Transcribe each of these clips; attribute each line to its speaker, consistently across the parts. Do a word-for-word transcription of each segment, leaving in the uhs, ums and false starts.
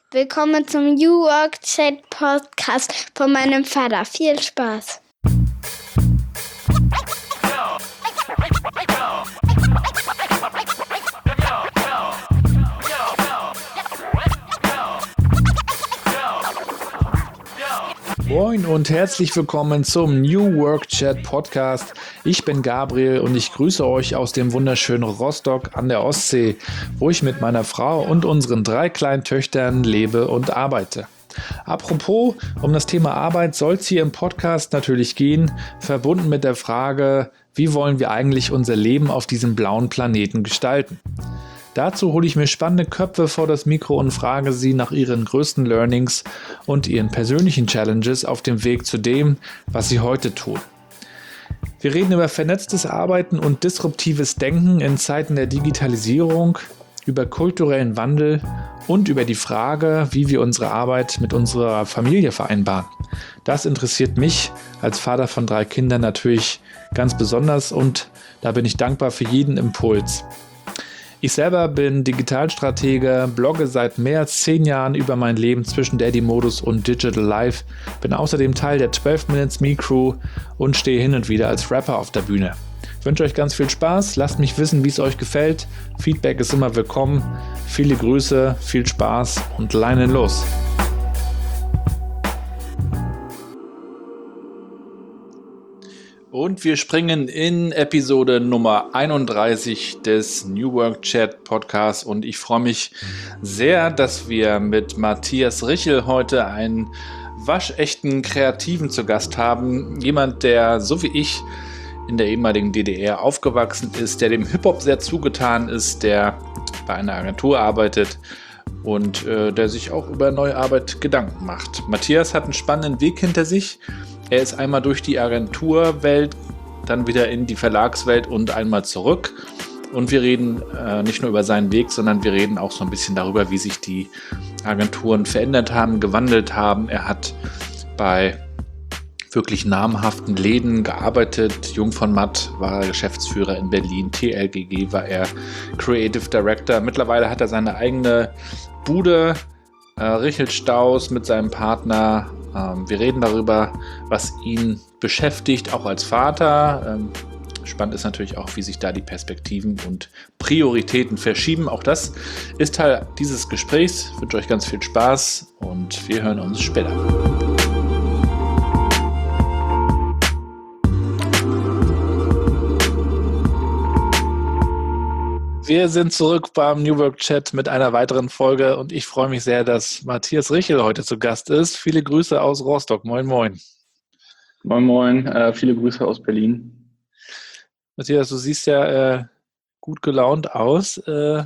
Speaker 1: Willkommen zum New Work Chat Podcast von meinem Vater. Viel Spaß!
Speaker 2: Moin und herzlich willkommen zum New Work Chat Podcast. Ich bin Gabriel und ich grüße euch aus dem wunderschönen Rostock an der Ostsee, wo ich mit meiner Frau und unseren drei kleinen Töchtern lebe und arbeite. Apropos, um das Thema Arbeit soll es hier im Podcast natürlich gehen, verbunden mit der Frage, wie wollen wir eigentlich unser Leben auf diesem blauen Planeten gestalten? Dazu hole ich mir spannende Köpfe vor das Mikro und frage sie nach ihren größten Learnings und ihren persönlichen Challenges auf dem Weg zu dem, was sie heute tun. Wir reden über vernetztes Arbeiten und disruptives Denken in Zeiten der Digitalisierung, über kulturellen Wandel und über die Frage, wie wir unsere Arbeit mit unserer Familie vereinbaren. Das interessiert mich als Vater von drei Kindern natürlich ganz besonders und da bin ich dankbar für jeden Impuls. Ich selber bin Digitalstratege, blogge seit mehr als zehn Jahren über mein Leben zwischen Daddy-Modus und Digital Life, bin außerdem Teil der zwölf Minutes Me Crew und stehe hin und wieder als Rapper auf der Bühne. Ich wünsche euch ganz viel Spaß, lasst mich wissen, wie es euch gefällt. Feedback ist immer willkommen. Viele Grüße, viel Spaß und Leinen los! Und wir springen in Episode Nummer einunddreißig des New Work Chat Podcasts und ich freue mich sehr, dass wir mit Matthias Richel heute einen waschechten Kreativen zu Gast haben. Jemand, der so wie ich in der ehemaligen D D R aufgewachsen ist, der dem Hip-Hop sehr zugetan ist, der bei einer Agentur arbeitet und äh, der sich auch über neue Arbeit Gedanken macht. Matthias hat einen spannenden Weg hinter sich. Er ist einmal durch die Agenturwelt, dann wieder in die Verlagswelt und einmal zurück. Und wir reden äh, nicht nur über seinen Weg, sondern wir reden auch so ein bisschen darüber, wie sich die Agenturen verändert haben, gewandelt haben. Er hat bei wirklich namhaften Läden gearbeitet. Jung von Matt war Geschäftsführer in Berlin. T L G G war er Creative Director. Mittlerweile hat er seine eigene Bude, äh, Richel Staus mit seinem Partner. Ähm, wir reden darüber, was ihn beschäftigt, auch als Vater. Ähm, spannend ist natürlich auch, wie sich da die Perspektiven und Prioritäten verschieben. Auch das ist Teil dieses Gesprächs. Ich wünsche euch ganz viel Spaß und wir hören uns später. Wir sind zurück beim New Work Chat mit einer weiteren Folge und ich freue mich sehr, dass Matthias Richel heute zu Gast ist. Viele Grüße aus Rostock. Moin, moin.
Speaker 3: Moin, moin. Äh, viele Grüße aus Berlin.
Speaker 2: Matthias, du siehst ja äh, gut gelaunt aus. Äh,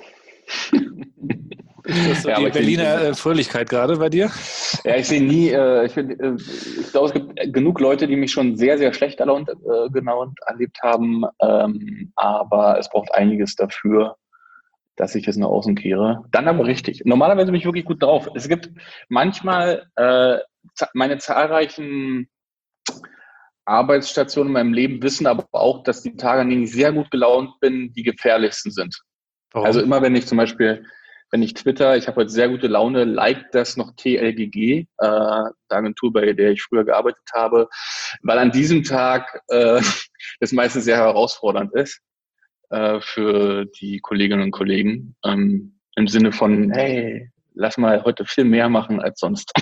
Speaker 2: ist das so ja, die Berliner äh, Fröhlichkeit gerade bei dir?
Speaker 3: Ja, ich sehe nie, äh, ich, äh, ich glaube, es gibt genug Leute, die mich schon sehr, sehr schlecht gelaunt, äh, gelaunt erlebt haben, ähm, aber es braucht einiges dafür, dass ich es nach außen kehre. Dann aber richtig. Normalerweise bin ich wirklich gut drauf. Es gibt manchmal äh, meine zahlreichen Arbeitsstationen in meinem Leben wissen aber auch, dass die Tage, an denen ich sehr gut gelaunt bin, die gefährlichsten sind. Warum? Also immer, wenn ich zum Beispiel Wenn ich twitter, ich habe heute sehr gute Laune, liked das noch T L G G, äh, die Agentur, bei der ich früher gearbeitet habe, weil an diesem Tag äh, das meistens sehr herausfordernd ist äh, für die Kolleginnen und Kollegen, ähm, im Sinne von, hey, lass mal heute viel mehr machen als sonst.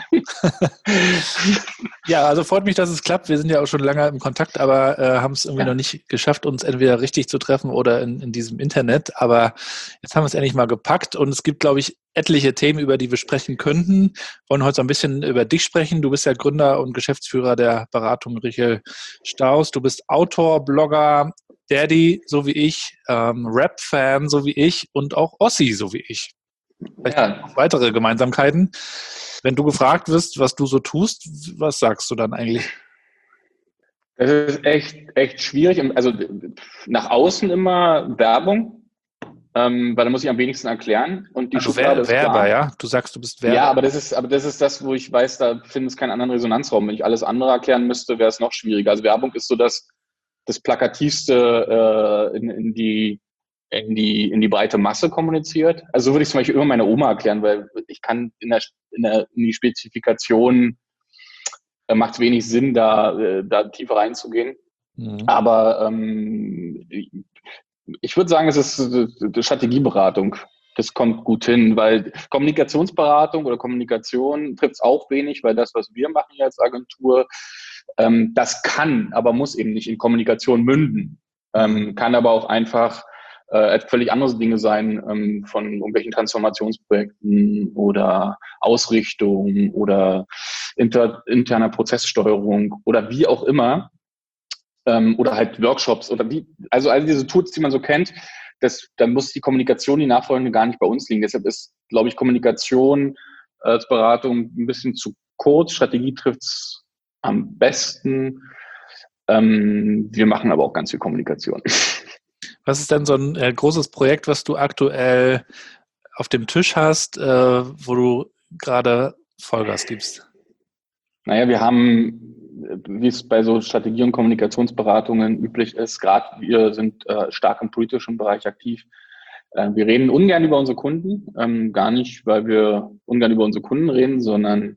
Speaker 2: Ja, also freut mich, dass es klappt. Wir sind ja auch schon lange im Kontakt, aber äh, haben es irgendwie ja. noch nicht geschafft, uns entweder richtig zu treffen oder in, in diesem Internet. Aber jetzt haben wir es endlich mal gepackt und es gibt, glaube ich, etliche Themen, über die wir sprechen könnten. Wir wollen heute so ein bisschen über dich sprechen. Du bist ja Gründer und Geschäftsführer der Beratung Richel Staus. Du bist Autor, Blogger, Daddy, so wie ich, ähm, Rap-Fan, so wie ich und auch Ossi, so wie ich. Vielleicht ja. noch weitere Gemeinsamkeiten. Wenn du gefragt wirst, was du so tust, was sagst du dann eigentlich?
Speaker 3: Das ist echt, echt schwierig. Also nach außen immer Werbung, ähm, weil da muss ich am wenigsten erklären. Und die
Speaker 2: also Werber, Werber, ja? Du sagst, du bist Werber.
Speaker 3: Ja, aber das ist, aber das ist das, wo ich weiß, da findet es keinen anderen Resonanzraum. Wenn ich alles andere erklären müsste, wäre es noch schwieriger. Also Werbung ist so das, das Plakativste äh, in, in die in die, in die breite Masse kommuniziert. Also so würde ich zum Beispiel immer meiner Oma erklären, weil ich kann in der, in der in die Spezifikation äh, macht es wenig Sinn, da, äh, da tiefer reinzugehen. Mhm. Aber ähm, ich würde sagen, es ist äh, Strategieberatung. Das kommt gut hin, weil Kommunikationsberatung oder Kommunikation trifft es auch wenig, weil das, was wir machen hier als Agentur, ähm, das kann, aber muss eben nicht in Kommunikation münden. Ähm, kann aber auch einfach äh, völlig andere Dinge sein, ähm, von irgendwelchen Transformationsprojekten oder Ausrichtung oder inter, interner Prozesssteuerung oder wie auch immer. Ähm, oder halt Workshops oder wie, also all diese Tools, die man so kennt, das, dann muss die Kommunikation, die nachfolgende, gar nicht bei uns liegen. Deshalb ist, glaube ich, Kommunikation als Beratung ein bisschen zu kurz. Strategie trifft es am besten. Ähm, wir machen aber auch ganz viel Kommunikation.
Speaker 2: Was ist denn so ein äh, großes Projekt, was du aktuell auf dem Tisch hast, äh, wo du gerade Vollgas gibst?
Speaker 3: Naja, wir haben, wie es bei so Strategie- und Kommunikationsberatungen üblich ist, gerade wir sind äh, stark im politischen Bereich aktiv. Äh, wir reden ungern über unsere Kunden, ähm, gar nicht, weil wir ungern über unsere Kunden reden, sondern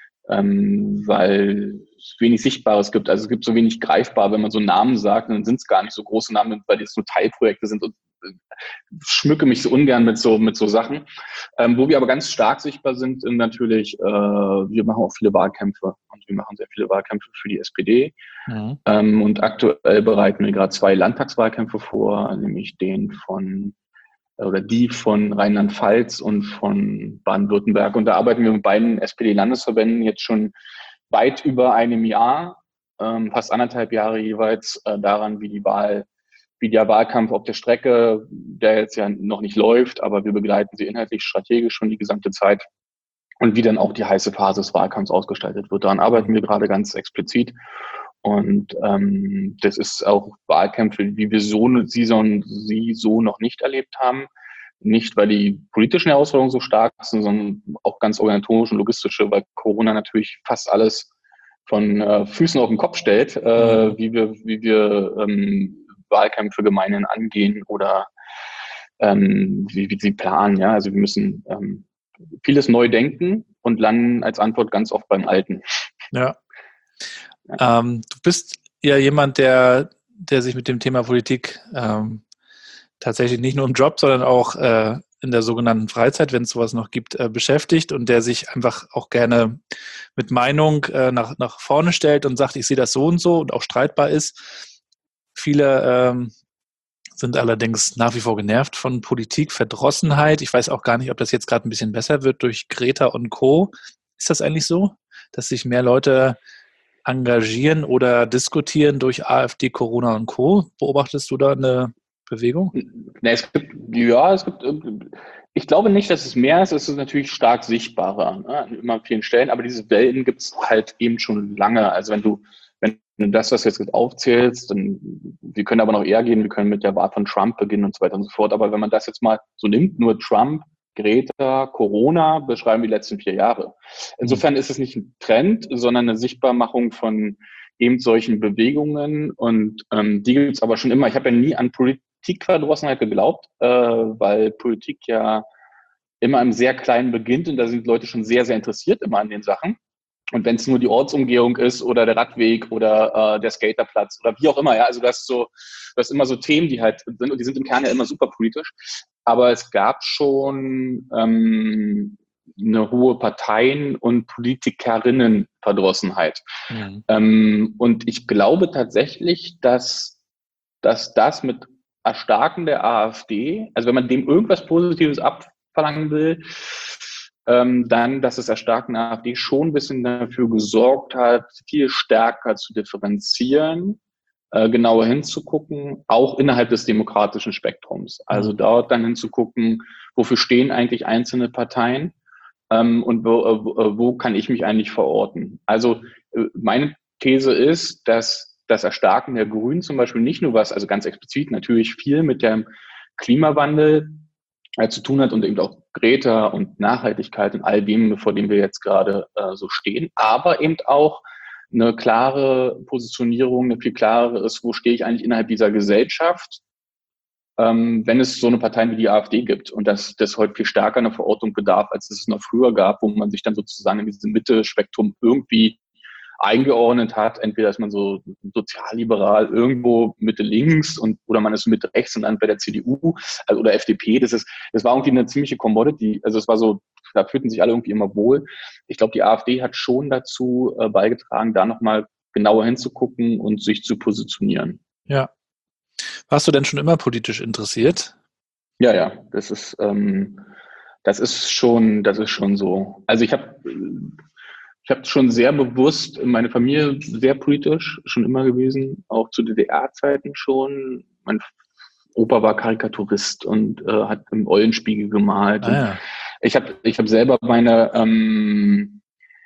Speaker 3: ähm, weil es wenig Sichtbares gibt. Also es gibt so wenig greifbar, wenn man so Namen sagt, dann sind es gar nicht so große Namen, weil es so Teilprojekte sind und äh, schmücke mich so ungern mit so mit so Sachen. Ähm, wo wir aber ganz stark sichtbar sind, sind natürlich, äh, wir machen auch viele Wahlkämpfe und wir machen sehr viele Wahlkämpfe für die S P D. Mhm. Ähm, und aktuell bereiten wir gerade zwei Landtagswahlkämpfe vor, nämlich den von oder die von Rheinland-Pfalz und von Baden-Württemberg. Und da arbeiten wir mit beiden S P D-Landesverbänden jetzt schon weit über einem Jahr, ähm, fast anderthalb Jahre jeweils, äh, daran, wie die Wahl, wie der Wahlkampf auf der Strecke, der jetzt ja noch nicht läuft, aber wir begleiten sie inhaltlich strategisch schon die gesamte Zeit und wie dann auch die heiße Phase des Wahlkampfs ausgestaltet wird. Daran arbeiten wir gerade ganz explizit. Und ähm, das ist auch Wahlkämpfe, wie wir so, sie, so, sie so noch nicht erlebt haben. Nicht, weil die politischen Herausforderungen so stark sind, sondern auch ganz organisatorisch und logistische, weil Corona natürlich fast alles von äh, Füßen auf den Kopf stellt, äh, wie wir, wie wir ähm, Wahlkämpfe gemeinhin angehen oder ähm, wie, wie sie planen. Ja? Also wir müssen ähm, vieles neu denken und landen als Antwort ganz oft beim Alten.
Speaker 2: Ja. ja. Ähm, du bist ja jemand, der, der sich mit dem Thema Politik ähm, tatsächlich nicht nur im Job, sondern auch äh, in der sogenannten Freizeit, wenn es sowas noch gibt, äh, beschäftigt und der sich einfach auch gerne mit Meinung äh, nach, nach vorne stellt und sagt, ich sehe das so und so und auch streitbar ist. Viele ähm, sind allerdings nach wie vor genervt von Politik, Verdrossenheit. Ich weiß auch gar nicht, ob das jetzt gerade ein bisschen besser wird durch Greta und Co. Ist das eigentlich so, dass sich mehr Leute engagieren oder diskutieren durch AfD, Corona und Co.? Beobachtest du da eine Bewegung?
Speaker 3: Nee, es gibt, ja, es gibt, ich glaube nicht, dass es mehr ist, es ist natürlich stark sichtbarer, ne, an immer vielen Stellen, aber diese Wellen gibt es halt eben schon lange. Also wenn du, wenn du das, was du jetzt aufzählst, dann, wir können aber noch eher gehen, wir können mit der Wahl von Trump beginnen und so weiter und so fort, aber wenn man das jetzt mal so nimmt, nur Trump, Greta, Corona, beschreiben die letzten vier Jahre. Insofern ist es nicht ein Trend, sondern eine Sichtbarmachung von eben solchen Bewegungen und ähm, die gibt es aber schon immer. Ich habe ja nie an Politikverdrossenheit geglaubt, äh, weil Politik ja immer im sehr Kleinen beginnt und da sind Leute schon sehr, sehr interessiert immer an den Sachen. Und wenn es nur die Ortsumgehung ist oder der Radweg oder äh, der Skaterplatz oder wie auch immer, ja, also das ist so, das ist immer so Themen, die halt sind und die sind im Kern ja immer super politisch. Aber es gab schon ähm, eine hohe Parteien- und Politikerinnenverdrossenheit. Mhm. Ähm, und ich glaube tatsächlich, dass, dass das mit Erstarken der AfD, also wenn man dem irgendwas Positives abverlangen will, ähm, dann, dass das Erstarken der AfD schon ein bisschen dafür gesorgt hat, viel stärker zu differenzieren, äh, genauer hinzugucken, auch innerhalb des demokratischen Spektrums. Also dort dann hinzugucken, wofür stehen eigentlich einzelne Parteien ähm, und wo, äh, wo kann ich mich eigentlich verorten. Also äh, meine These ist, dass das Erstarken der Grünen zum Beispiel nicht nur was, also ganz explizit natürlich viel mit dem Klimawandel äh, zu tun hat und eben auch Greta und Nachhaltigkeit und all dem, vor dem wir jetzt gerade äh, so stehen, aber eben auch eine klare Positionierung, eine viel klarere ist, wo stehe ich eigentlich innerhalb dieser Gesellschaft ähm, wenn es so eine Partei wie die AfD gibt und dass das heute viel stärker eine Verortung bedarf, als es noch früher gab, wo man sich dann sozusagen in diesem Mitte-Spektrum irgendwie eingeordnet hat. Entweder ist man so sozialliberal irgendwo Mitte links und oder man ist Mitte rechts und dann bei der C D U also, oder F D P. Das ist, das war irgendwie eine ziemliche Commodity. Also es war so, da fühlten sich alle irgendwie immer wohl. Ich glaube, die AfD hat schon dazu äh, beigetragen, da nochmal genauer hinzugucken und sich zu positionieren.
Speaker 2: Ja. Warst du denn schon immer politisch interessiert?
Speaker 3: Ja, ja, das ist, ähm, das ist schon, das ist schon so. Also ich habe ich habe schon sehr bewusst, meine Familie sehr politisch schon immer gewesen, auch zu D D R-Zeiten schon. Mein Opa war Karikaturist und äh, hat im Eulenspiegel gemalt.
Speaker 2: Ah, ja.
Speaker 3: Ich habe ich hab selber meine ähm,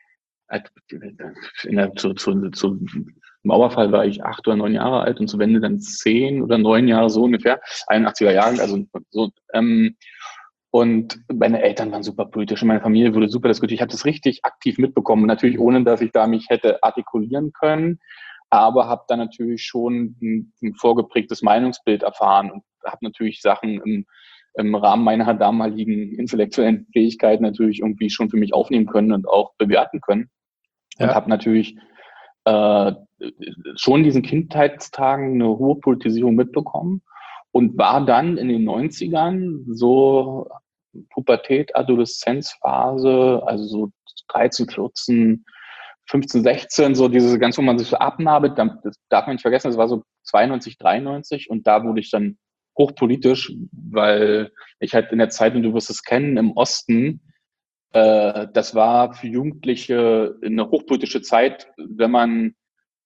Speaker 3: in der, zu, zu, zu Mauerfall war ich acht oder neun Jahre alt und zur Wende dann zehn oder neun Jahre so ungefähr, einundachtziger Jahren, also so. Ähm, und meine Eltern waren super politisch und meine Familie wurde super diskutiert. Ich habe das richtig aktiv mitbekommen, natürlich ohne, dass ich da mich hätte artikulieren können, aber habe dann natürlich schon ein, ein vorgeprägtes Meinungsbild erfahren und habe natürlich Sachen im, im Rahmen meiner damaligen intellektuellen Fähigkeiten natürlich irgendwie schon für mich aufnehmen können und auch bewerten können. Und
Speaker 2: Ja.
Speaker 3: habe natürlich äh, schon in diesen Kindheitstagen eine hohe Politisierung mitbekommen und war dann in den neunzigern so Pubertät, Adoleszenzphase, also so dreizehn, vierzehn, fünfzehn, sechzehn, so diese ganz, wo man sich so abnabelt, das darf man nicht vergessen, das war so zweiundneunzig, dreiundneunzig und da wurde ich dann hochpolitisch, weil ich halt in der Zeit, und du wirst es kennen, im Osten, äh, das war für Jugendliche eine hochpolitische Zeit, wenn man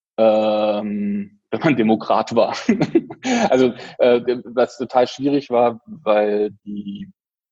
Speaker 3: ähm, wenn man Demokrat war. Also äh, was total schwierig war, weil die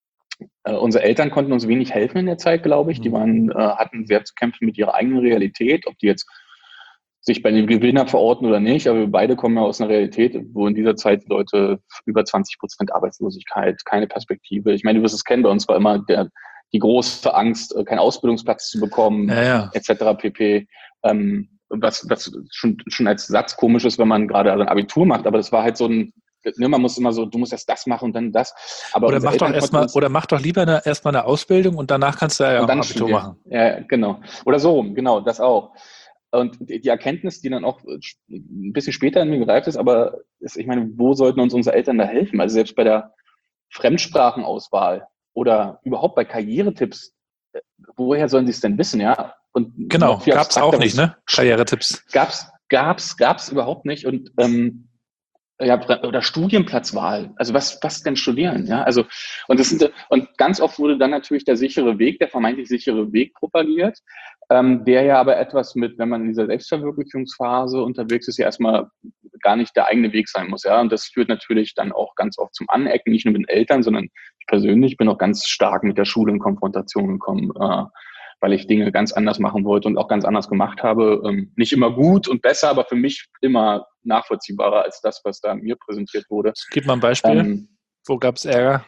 Speaker 3: äh, unsere Eltern konnten uns wenig helfen in der Zeit, glaube ich. Die waren, äh, hatten sehr zu kämpfen mit ihrer eigenen Realität, ob die jetzt sich bei dem Gewinner verorten oder nicht, aber wir beide kommen ja aus einer Realität, wo in dieser Zeit Leute über zwanzig Prozent Arbeitslosigkeit, keine Perspektive. Ich meine, du wirst es kennen, bei uns war immer der, die große Angst, keinen Ausbildungsplatz zu bekommen,
Speaker 2: Ja, ja.
Speaker 3: et cetera pp. Ähm, was was schon, schon als Satz komisch ist, wenn man gerade ein Abitur macht, aber das war halt so ein, ne, man muss immer so, du musst erst das machen und dann das. Aber
Speaker 2: Oder mach doch erstmal, oder mach doch lieber eine, erstmal eine Ausbildung und danach kannst du ja auch ein Abitur
Speaker 3: studieren.
Speaker 2: machen.
Speaker 3: Ja, genau. Oder so rum, genau, das auch. Und die Erkenntnis, die dann auch ein bisschen später in mir gereift ist, aber ist, ich meine, wo sollten uns unsere Eltern da helfen? Also selbst bei der Fremdsprachenauswahl oder überhaupt bei Karrieretipps, woher sollen sie es denn wissen, ja? Und
Speaker 2: genau, gab es auch nicht, ne? Karrieretipps.
Speaker 3: Gab's, gab's, gab's überhaupt nicht. Und ähm, ja, oder Studienplatzwahl. Also was, was denn studieren? Ja, also und das sind und ganz oft wurde dann natürlich der sichere Weg, der vermeintlich sichere Weg propagiert, ähm, der ja aber etwas mit, wenn man in dieser Selbstverwirklichungsphase unterwegs ist, ja erstmal gar nicht der eigene Weg sein muss. Ja, und das führt natürlich dann auch ganz oft zum Anecken, nicht nur mit den Eltern, sondern ich persönlich bin auch ganz stark mit der Schule in Konfrontation gekommen. Äh, weil ich Dinge ganz anders machen wollte und auch ganz anders gemacht habe. Ähm, nicht immer gut und besser, aber für mich immer nachvollziehbarer als das, was da mir präsentiert wurde.
Speaker 2: Gib mal ein Beispiel. Ähm, Wo gab es Ärger?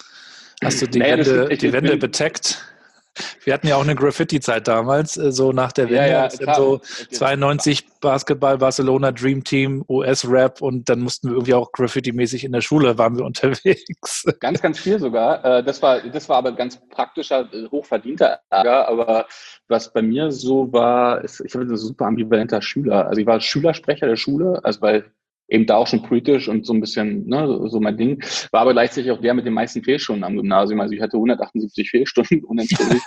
Speaker 2: Hast du die naja, Wände, ich, die Wände beteckt? Wir hatten ja auch eine Graffiti-Zeit damals, so nach der Wende. Ja, ja, so zweiundneunzig Basketball, Barcelona Dream Team, U S-Rap und dann mussten wir irgendwie auch Graffiti-mäßig in der Schule, waren wir unterwegs.
Speaker 3: Ganz, ganz viel sogar. Das war, das war aber ganz praktischer, hochverdienter Ärger. Aber was bei mir so war, ist, ich war ein super ambivalenter Schüler. Also ich war Schülersprecher der Schule, also weil eben da auch schon politisch und so ein bisschen, ne, so mein Ding. War aber gleichzeitig auch der mit den meisten Fehlstunden am Gymnasium. Also ich hatte hundertachtundsiebzig Fehlstunden unentschuldigt.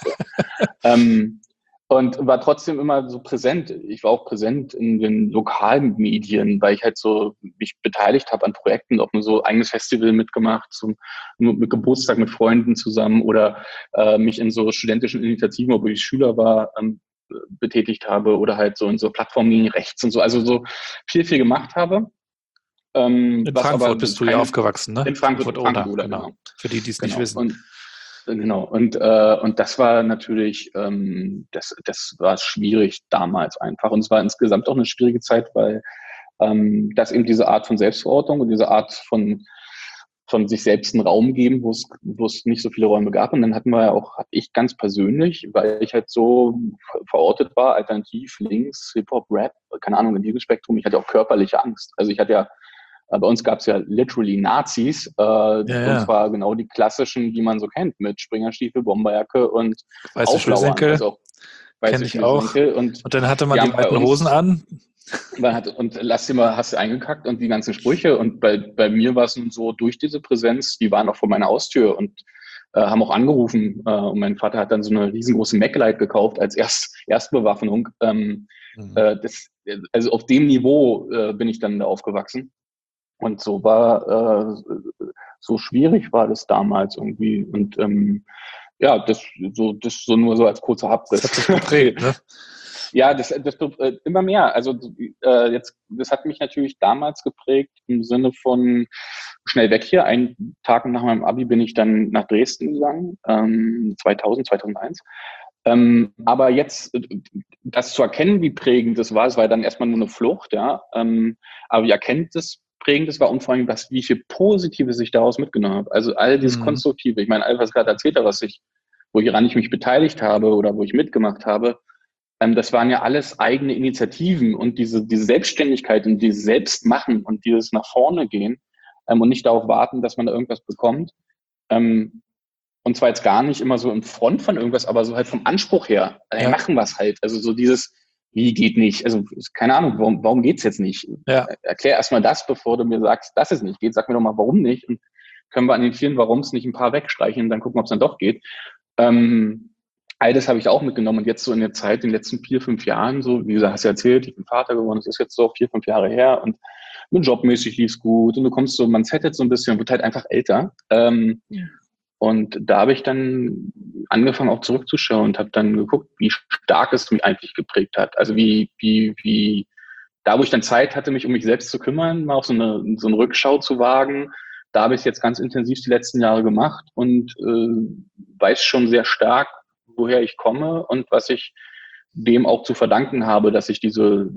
Speaker 3: ähm, und war trotzdem immer so präsent. Ich war auch präsent in den lokalen Medien, weil ich halt so mich beteiligt habe an Projekten, auch nur so eigenes Festival mitgemacht, zum mit Geburtstag mit Freunden zusammen oder äh, mich in so studentischen Initiativen, obwohl ich Schüler war, ähm, betätigt habe oder halt so in so Plattformen gegen rechts und so. Also so viel, viel gemacht habe.
Speaker 2: Ähm, in Frankfurt aber bist du ja aufgewachsen, ne?
Speaker 3: In Frankfurt,
Speaker 2: Frankfurt,
Speaker 3: Frankfurt
Speaker 2: genau. genau. Für die, die es
Speaker 3: genau.
Speaker 2: nicht wissen.
Speaker 3: Und, genau. Und, äh, und das war natürlich, ähm, das, das war schwierig damals einfach. Und es war insgesamt auch eine schwierige Zeit, weil ähm, das eben diese Art von Selbstverortung und diese Art von von sich selbst einen Raum geben, wo es, wo es nicht so viele Räume gab. Und dann hatten wir ja auch, hatte ich ganz persönlich, weil ich halt so verortet war, alternativ, links, Hip-Hop, Rap, keine Ahnung, in diesem Spektrum, ich hatte auch körperliche Angst. Also ich hatte ja Äh, bei uns gab es ja literally Nazis, äh, ja, und
Speaker 2: ja.
Speaker 3: zwar genau die klassischen, die man so kennt, mit Springerstiefel, Bomberjacke und
Speaker 2: Weiße
Speaker 3: Auflauern,
Speaker 2: Schnürsenkel,
Speaker 3: also auch weiße
Speaker 2: kenne ich auch.
Speaker 3: Schnürsenkel. Und
Speaker 2: Und dann hatte man
Speaker 3: die
Speaker 2: die
Speaker 3: haben bei
Speaker 2: weiten Hosen
Speaker 3: uns,
Speaker 2: an.
Speaker 3: man hat, und lass dir mal, hast du eingekackt und die ganzen Sprüche. Und bei, bei mir war es nun so, durch diese Präsenz, die waren auch vor meiner Haustür und äh, haben auch angerufen. Äh, und mein Vater hat dann so eine riesengroße Mac-Light gekauft als Erst, Erstbewaffnung. Ähm,
Speaker 2: Mhm.
Speaker 3: äh, das, also auf dem Niveau äh, bin ich dann da aufgewachsen. Und so war, äh, so schwierig war das damals irgendwie. Und ähm, ja, das so, das so nur so als kurzer Abriss.
Speaker 2: Das hat sich geprägt, ne?
Speaker 3: Ja, das, das äh, immer mehr. Also äh, jetzt, das hat mich natürlich damals geprägt im Sinne von schnell weg hier. Einen Tag nach meinem Abi bin ich dann nach Dresden gegangen, ähm, zweitausend, zweitausendeins. Ähm, aber jetzt, äh, das zu erkennen, wie prägend das war, es war dann erstmal nur eine Flucht, ja. Ähm, aber wie erkennt das prägend das war und vor allem, was, wie viel Positives ich daraus mitgenommen habe. Also all dieses
Speaker 2: Mhm.
Speaker 3: Konstruktive. Ich meine, all was ich gerade erzählt habe, was ich, woran ich mich beteiligt habe oder wo ich mitgemacht habe, ähm, das waren ja alles eigene Initiativen und diese, diese Selbstständigkeit und dieses Selbstmachen und dieses nach vorne gehen ähm, und nicht darauf warten, dass man da irgendwas bekommt. Ähm, und zwar jetzt gar nicht immer so in Front von irgendwas, aber so halt vom Anspruch her. Ey,
Speaker 2: Ja.
Speaker 3: machen wir es halt. Also so dieses, wie geht nicht? Also keine Ahnung, warum, warum geht's jetzt nicht?
Speaker 2: Ja.
Speaker 3: Erklär erstmal das, bevor du mir sagst, dass es nicht geht. Sag mir doch mal, warum nicht? Und können wir an den vielen Warums nicht ein paar wegstreichen und dann gucken, ob es dann doch geht. Ähm, all das habe ich auch mitgenommen. Und jetzt so in der Zeit, in den letzten vier, fünf Jahren, so, wie gesagt, hast du erzählt, ich bin Vater geworden, das ist jetzt so vier, fünf Jahre her und jobmäßig lief's gut und du kommst so, man zettet so ein bisschen, wird halt einfach älter. Ähm, ja. Und da habe ich dann angefangen auch zurückzuschauen und habe dann geguckt, wie stark es mich eigentlich geprägt hat. Also wie, wie, wie, da wo ich dann Zeit hatte, mich um mich selbst zu kümmern, mal auf so eine, so eine Rückschau zu wagen, da habe ich es jetzt ganz intensiv die letzten Jahre gemacht und äh, weiß schon sehr stark, woher ich komme und was ich dem auch zu verdanken habe, dass ich diese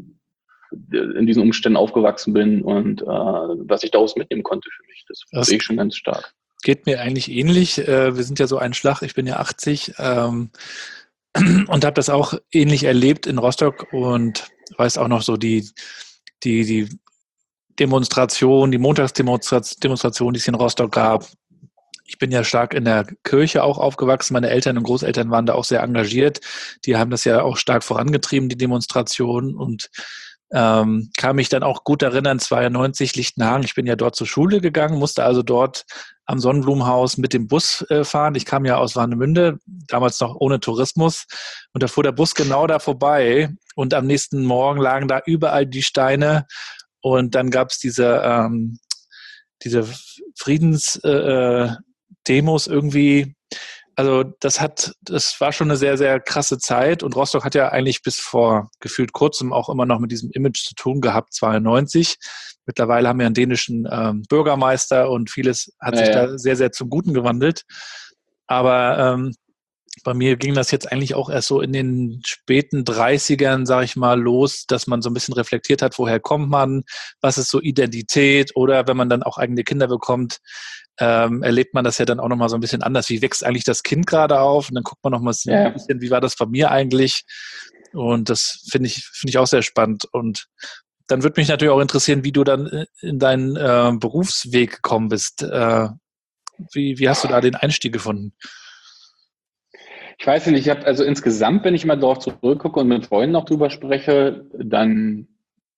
Speaker 3: in diesen Umständen aufgewachsen bin und äh, was ich daraus mitnehmen konnte für mich. Das, das sehe ich schon ganz stark.
Speaker 2: Geht mir eigentlich ähnlich. Äh, wir sind ja so ein Schlag, ich bin ja achtzig ähm, und habe das auch ähnlich erlebt in Rostock und weiß auch noch so die, die, die Demonstration, die Montagsdemonstration, die es in Rostock gab. Ich bin ja stark in der Kirche auch aufgewachsen. Meine Eltern und Großeltern waren da auch sehr engagiert. Die haben das ja auch stark vorangetrieben, die Demonstration. Und ähm, kann mich dann auch gut erinnern, zweiundneunzig Lichtenhagen. Ich bin ja dort zur Schule gegangen, musste also dort am Sonnenblumenhaus mit dem Bus äh, fahren. Ich kam ja aus Warnemünde, damals noch ohne Tourismus. Und da fuhr der Bus genau da vorbei. Und am nächsten Morgen lagen da überall die Steine. Und dann gab es diese, ähm, diese Friedens... Äh, Demos irgendwie, also das hat, das war schon eine sehr, sehr krasse Zeit und Rostock hat ja eigentlich bis vor gefühlt kurzem auch immer noch mit diesem Image zu tun gehabt, zweiundneunzig. Mittlerweile haben wir einen dänischen ähm, Bürgermeister und vieles hat
Speaker 3: ja,
Speaker 2: sich
Speaker 3: ja.
Speaker 2: da sehr, sehr zum Guten gewandelt. Aber ähm, bei mir ging das jetzt eigentlich auch erst so in den späten dreißigern, sage ich mal, los, dass man so ein bisschen reflektiert hat, woher kommt man, was ist so Identität oder wenn man dann auch eigene Kinder bekommt, ähm, erlebt man das ja dann auch nochmal so ein bisschen anders. Wie wächst eigentlich das Kind gerade auf? Und dann guckt man nochmal so
Speaker 3: Ja.
Speaker 2: ein bisschen, wie war das bei mir eigentlich? Und das finde ich, finde ich auch sehr spannend. Und dann würde mich natürlich auch interessieren, wie du dann in deinen äh, Berufsweg gekommen bist. Äh, wie, wie hast du da den Einstieg gefunden?
Speaker 3: Ich weiß nicht, ich habe also insgesamt, wenn ich mal darauf zurückgucke und mit Freunden noch drüber spreche, dann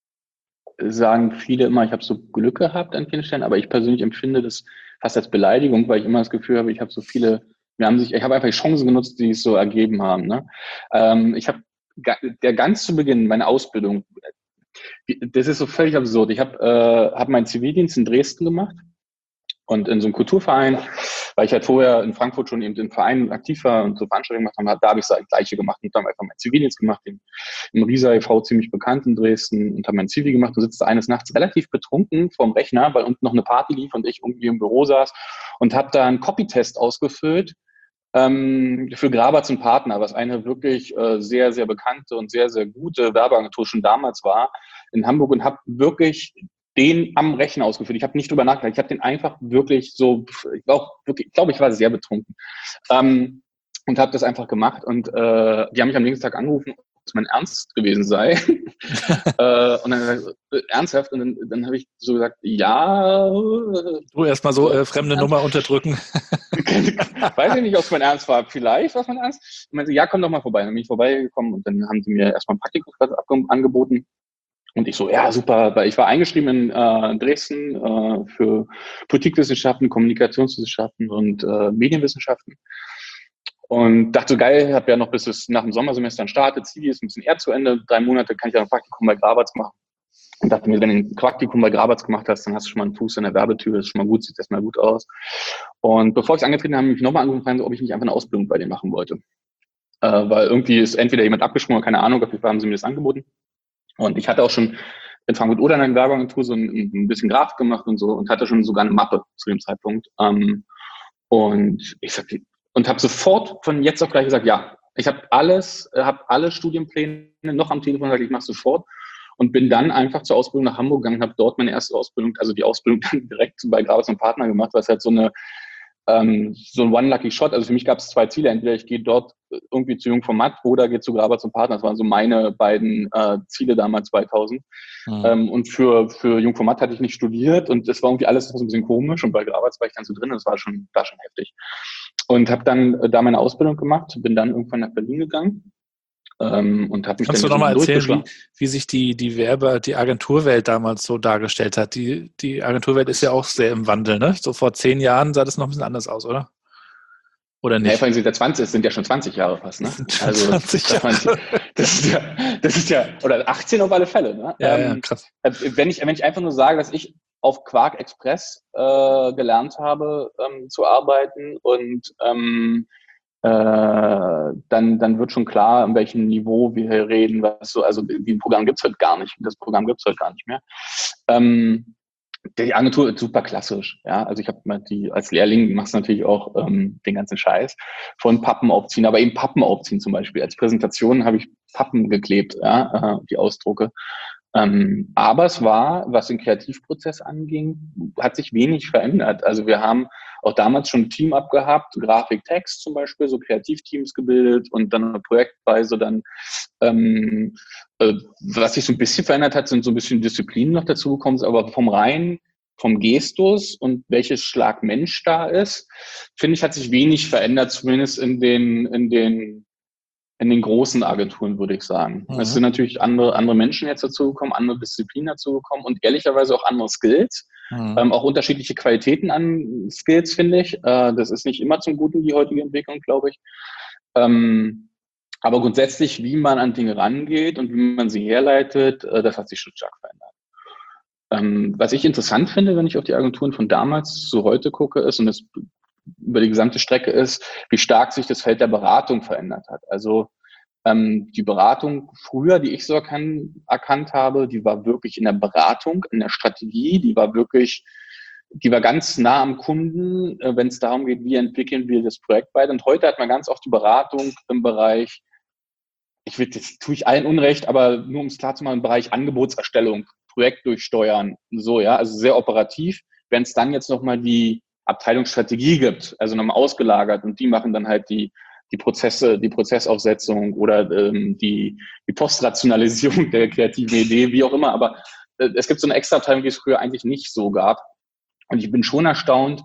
Speaker 3: sagen viele immer, ich habe so Glück gehabt an vielen Stellen, aber ich persönlich empfinde das fast als Beleidigung, weil ich immer das Gefühl habe, ich habe so viele, wir haben sich, ich habe einfach die Chancen genutzt, die es so ergeben haben. Ne? Ähm, ich habe der ganz zu Beginn meine Ausbildung, das ist so völlig absurd. Ich habe äh, hab meinen Zivildienst in Dresden gemacht. Und in so einem Kulturverein, weil ich halt vorher in Frankfurt schon eben im Verein aktiv war und so Veranstaltungen gemacht habe, da habe ich das Gleiche gemacht und dann einfach meinen Zivildienst gemacht, im, im Riesa e V ziemlich bekannt in Dresden und habe meinen Zivi gemacht und sitze eines Nachts relativ betrunken vorm Rechner, weil unten noch eine Party lief und ich irgendwie im Büro saß und habe da einen Copytest ausgefüllt ähm, für Grabatz und Partner, was eine wirklich äh, sehr, sehr bekannte und sehr, sehr gute Werbeagentur schon damals war in Hamburg und habe wirklich den am Rechner ausgefüllt. Ich habe nicht drüber nachgedacht. Ich habe den einfach wirklich so, ich glaube, ich, glaub, ich war sehr betrunken ähm, und habe das einfach gemacht. Und äh, die haben mich am nächsten Tag angerufen, es mein Ernst gewesen sei. äh, und dann gesagt, äh, ernsthaft? Und dann, dann habe ich so gesagt, ja.
Speaker 2: Du erstmal so äh, fremde ernst? Nummer unterdrücken.
Speaker 3: Weiß ich nicht, ob es mein Ernst war. Vielleicht war es mein Ernst. Und meinte, ja, komm doch mal vorbei. Dann bin ich vorbeigekommen und dann haben sie mir erstmal ein Praktikum angeboten. Und ich so, ja, super, weil ich war eingeschrieben in äh, Dresden äh, für Politikwissenschaften, Kommunikationswissenschaften und äh, Medienwissenschaften. Und dachte, geil, habe ja noch bis es nach dem Sommersemester startet, Zivi ist ein bisschen eher zu Ende, drei Monate kann ich ja ein Praktikum bei Grabatz machen. Und dachte mir, wenn du ein Praktikum bei Grabatz gemacht hast, dann hast du schon mal einen Fuß in der Werbetür, das ist schon mal gut, sieht das mal gut aus. Und bevor ich es angetreten habe, habe ich mich nochmal angefangen, ob ich nicht einfach eine Ausbildung bei denen machen wollte. Äh, weil irgendwie ist entweder jemand abgesprungen, keine Ahnung, auf jeden Fall haben sie mir das angeboten. Und ich hatte auch schon in Frankfurt-Oder in einer Werbeagentur so ein, ein bisschen Grafik gemacht und so und hatte schon sogar eine Mappe zu dem Zeitpunkt. Ähm, und ich sag, und habe sofort von jetzt auf gleich gesagt, ja, ich habe alles, habe alle Studienpläne noch am Telefon gesagt, ich mache sofort und bin dann einfach zur Ausbildung nach Hamburg gegangen, habe dort meine erste Ausbildung, also die Ausbildung dann direkt bei Grabatz und Partner gemacht, was halt so eine ähm, so ein One-Lucky-Shot, also für mich gab es zwei Ziele, entweder ich gehe dort irgendwie zu Jungformat oder gehe zu Grabatz und Partner, das waren so meine beiden äh, Ziele damals zweitausend. Mhm. Ähm, und für, für Jungformat hatte ich nicht studiert und das war irgendwie alles so ein bisschen komisch und bei Grabatz war ich dann so drin, das war schon, war schon heftig. Und habe dann äh, da meine Ausbildung gemacht, bin dann irgendwann nach Berlin gegangen ähm, und habe mich
Speaker 2: Kannst
Speaker 3: dann
Speaker 2: du nochmal erzählen, wie, wie sich die, die Werbe, die Agenturwelt damals so dargestellt hat? Die, die Agenturwelt ist ja auch sehr im Wandel, ne? So vor zehn Jahren sah das noch ein bisschen anders aus, oder? Oder nicht?
Speaker 3: Ja, vor allem sind ja zwanzig, es sind ja schon zwanzig Jahre fast, ne? Also
Speaker 2: zwanzig Jahre.
Speaker 3: Das ist ja, das ist ja, oder achtzehn auf alle Fälle, ne?
Speaker 2: Ja,
Speaker 3: ähm,
Speaker 2: ja, krass.
Speaker 3: Wenn ich, wenn ich einfach nur sage, dass ich auf Quark Express äh, gelernt habe ähm, zu arbeiten und ähm, äh, dann, dann wird schon klar, an welchem Niveau wir hier reden, was so, also die Programm gibt's halt gar nicht. Das Programm gibt's halt gar nicht mehr. Ähm, Die Agentur ist super klassisch, ja. Also ich habe mal die als Lehrling machst du natürlich auch ähm, den ganzen Scheiß von Pappen aufziehen, aber eben Pappen aufziehen zum Beispiel. Als Präsentation habe ich Pappen geklebt, ja, äh, die Ausdrucke. Ähm, aber es war, was den Kreativprozess anging, hat sich wenig verändert. Also wir haben auch damals schon ein Team abgehabt, Grafik, Text zum Beispiel, so Kreativteams gebildet und dann projektweise dann ähm, äh, was sich so ein bisschen verändert hat, sind so ein bisschen Disziplinen noch dazu gekommen, aber vom rein, vom Gestus und welches Schlag Mensch da ist, finde ich, hat sich wenig verändert, zumindest in den, in den, in den großen Agenturen, würde ich sagen. Mhm. Es sind natürlich andere, andere Menschen jetzt dazugekommen, andere Disziplinen dazugekommen und ehrlicherweise auch andere Skills. Mhm. Ähm, auch unterschiedliche Qualitäten an Skills, finde ich. Äh, das ist nicht immer zum Guten, die heutige Entwicklung, glaube ich. Ähm, Aber grundsätzlich, wie man an Dinge rangeht und wie man sie herleitet, das hat sich schon stark verändert. Ähm, was ich interessant finde, wenn ich auf die Agenturen von damals zu heute gucke, ist, und das über die gesamte Strecke ist, wie stark sich das Feld der Beratung verändert hat. Also ähm, die Beratung früher, die ich so erkan- erkannt habe, die war wirklich in der Beratung, in der Strategie, die war wirklich, die war ganz nah am Kunden, äh, wenn es darum geht, wie entwickeln wir das Projekt weiter. Und heute hat man ganz oft die Beratung im Bereich, ich will, das tue ich allen Unrecht, aber nur um es klar zu machen, im Bereich Angebotserstellung, Projekt durchsteuern, so, ja, also sehr operativ. Wenn es dann jetzt nochmal die Abteilungsstrategie gibt, also nochmal ausgelagert und die machen dann halt die, die Prozesse, die Prozessaufsetzung oder ähm, die, die Postrationalisierung der kreativen Idee, wie auch immer, aber äh, es gibt so eine extra Abteilung, die es früher eigentlich nicht so gab. Und ich bin schon erstaunt,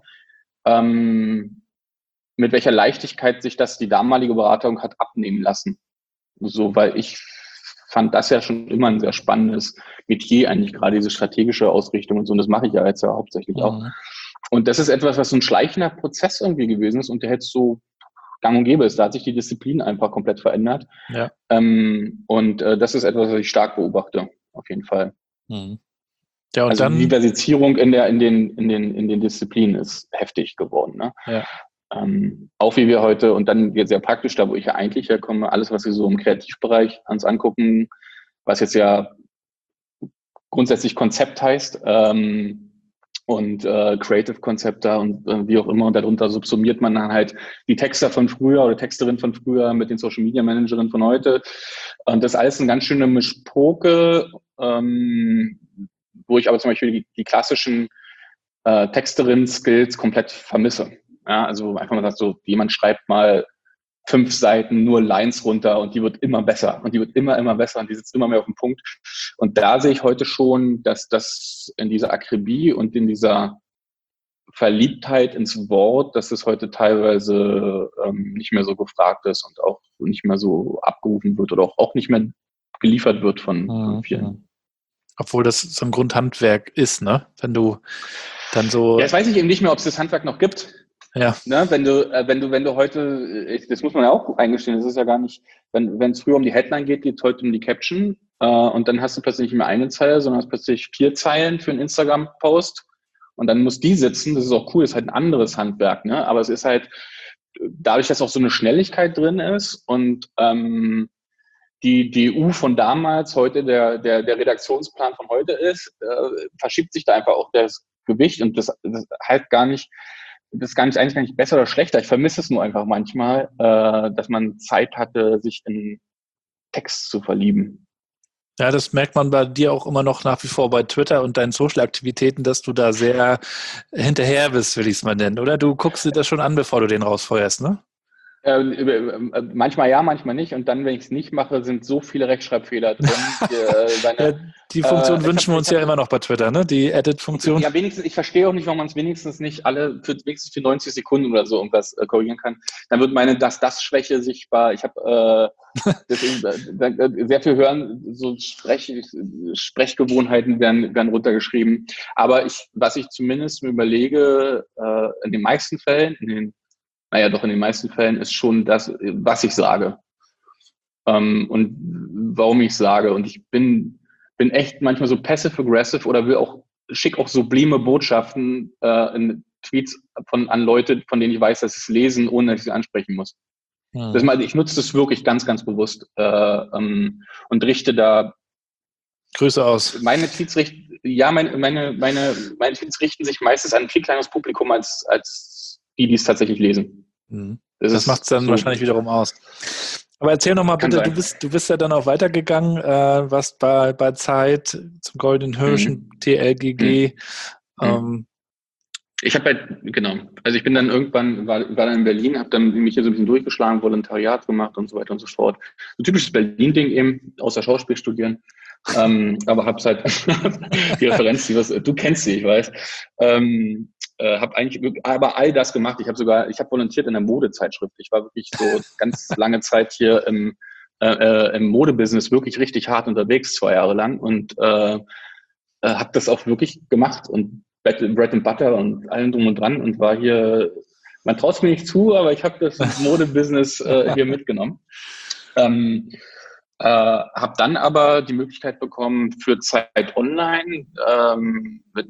Speaker 3: ähm, mit welcher Leichtigkeit sich das die damalige Beratung hat abnehmen lassen. So, weil ich fand das ja schon immer ein sehr spannendes Metier, eigentlich gerade diese strategische Ausrichtung und so. Und das mache ich ja jetzt ja hauptsächlich mhm. auch. Und das ist etwas, was so ein schleichender Prozess irgendwie gewesen ist und der jetzt so gang und gäbe ist. Da hat sich die Disziplin einfach komplett verändert. Ja. Ähm, und äh, das ist etwas, was ich stark beobachte, auf jeden Fall. Mhm. Ja, und also dann, die Diversifizierung in der, in den, in den, in den Disziplinen ist heftig geworden. Ne? Ja. Ähm, auch wie wir heute, und dann jetzt sehr praktisch, da wo ich ja eigentlich herkomme, alles, was wir so im Kreativbereich uns angucken, was jetzt ja grundsätzlich Konzept heißt ähm, und äh, Creative-Konzepte und äh, wie auch immer, und darunter subsumiert man dann halt die Texter von früher oder Texterin von früher mit den Social-Media-Managerinnen von heute. Und das ist alles eine ganz schöne Mischpoke, ähm, wo ich aber zum Beispiel die, die klassischen äh, Texterin-Skills komplett vermisse. Ja, also einfach mal sagt so, jemand schreibt mal fünf Seiten nur Lines runter und die wird immer besser und die wird immer, immer besser und die sitzt immer mehr auf dem Punkt. Und da sehe ich heute schon, dass das in dieser Akribie und in dieser Verliebtheit ins Wort, dass es heute teilweise ähm, nicht mehr so gefragt ist und auch nicht mehr so abgerufen wird oder auch, auch nicht mehr geliefert wird von, von vielen.
Speaker 2: Obwohl das so ein Grundhandwerk ist, ne? Wenn du dann so...
Speaker 3: Ja, jetzt weiß ich eben nicht mehr, ob es das Handwerk noch gibt.
Speaker 2: Ja.
Speaker 3: Ne, wenn du, äh, wenn du, wenn du heute, ich, das muss man ja auch eingestehen, das ist ja gar nicht, wenn wenn es früher um die Headline geht, geht es heute um die Caption äh, und dann hast du plötzlich nicht mehr eine Zeile, sondern hast plötzlich vier Zeilen für einen Instagram-Post und dann muss die sitzen, das ist auch cool, das ist halt ein anderes Handwerk, ne? Aber es ist halt, dadurch, dass auch so eine Schnelligkeit drin ist und ähm, die D U von damals heute der, der, der Redaktionsplan von heute ist, äh, verschiebt sich da einfach auch das Gewicht und das, das halt gar nicht, das ist gar nicht, eigentlich gar nicht besser oder schlechter. Ich vermisse es nur einfach manchmal, äh, dass man Zeit hatte, sich in Text zu verlieben.
Speaker 2: Ja, das merkt man bei dir auch immer noch nach wie vor bei Twitter und deinen Social-Aktivitäten, dass du da sehr hinterher bist, will ich es mal nennen. Oder du guckst dir das schon an, bevor du den rausfeuerst, ne?
Speaker 3: Äh, äh, manchmal ja, manchmal nicht. Und dann, wenn ich es nicht mache, sind so viele Rechtschreibfehler drin. Die, äh, seine,
Speaker 2: ja, die Funktion
Speaker 3: äh,
Speaker 2: wünschen
Speaker 3: hab,
Speaker 2: wir uns
Speaker 3: hab,
Speaker 2: ja immer noch bei Twitter, ne? Die Edit-Funktion.
Speaker 3: Ja, wenigstens, ich verstehe auch nicht, warum man es wenigstens nicht alle, für, wenigstens für neunzig Sekunden oder so irgendwas äh, korrigieren kann. Dann wird meine Das-Das-Schwäche sichtbar. Ich habe äh, äh, sehr viel hören, so Sprech, Sprechgewohnheiten werden, werden runtergeschrieben. Aber ich, was ich zumindest mir überlege, äh, in den meisten Fällen, in den Naja, doch in den meisten Fällen ist schon das, was ich sage. Ähm, und warum ich sage. Und ich bin, bin echt manchmal so passive-aggressive oder will auch, schick auch sublime Botschaften äh, in Tweets von, an Leute, von denen ich weiß, dass sie es lesen, ohne dass ich sie ansprechen muss. Hm. Das mal, ich nutze das wirklich ganz, ganz bewusst äh, ähm, und richte da
Speaker 2: Grüße aus.
Speaker 3: Meine Tweets richten, ja, meine, meine, meine, meine Tweets richten sich meistens an ein viel kleineres Publikum als, als die, die es tatsächlich lesen.
Speaker 2: Das, das macht es dann so wahrscheinlich wiederum aus. Aber erzähl nochmal bitte, du bist, du bist ja dann auch weitergegangen, äh, warst bei, bei Zeit zum Goldenen Hirschen, mhm. T L G G. Mhm. Ähm.
Speaker 3: Ich habe halt, genau, also ich bin dann irgendwann, war, war dann in Berlin, habe dann mich hier so ein bisschen durchgeschlagen, Volontariat gemacht und so weiter und so fort. So typisches Berlin-Ding eben, außer Schauspiel studieren. ähm, aber hab's halt, die Referenz, die was, du kennst sie, ich weiß. Ähm, Äh, habe eigentlich aber all das gemacht. Ich habe sogar, ich habe volontiert in der Modezeitschrift. Ich war wirklich so ganz lange Zeit hier im, äh, im Modebusiness wirklich richtig hart unterwegs, zwei Jahre lang und äh, äh, habe das auch wirklich gemacht und Bread and Butter und allem drum und dran und war hier, man traut es mir nicht zu, aber ich habe das Modebusiness äh, hier mitgenommen. Ähm, äh, habe dann aber die Möglichkeit bekommen für Zeit Online ähm, mit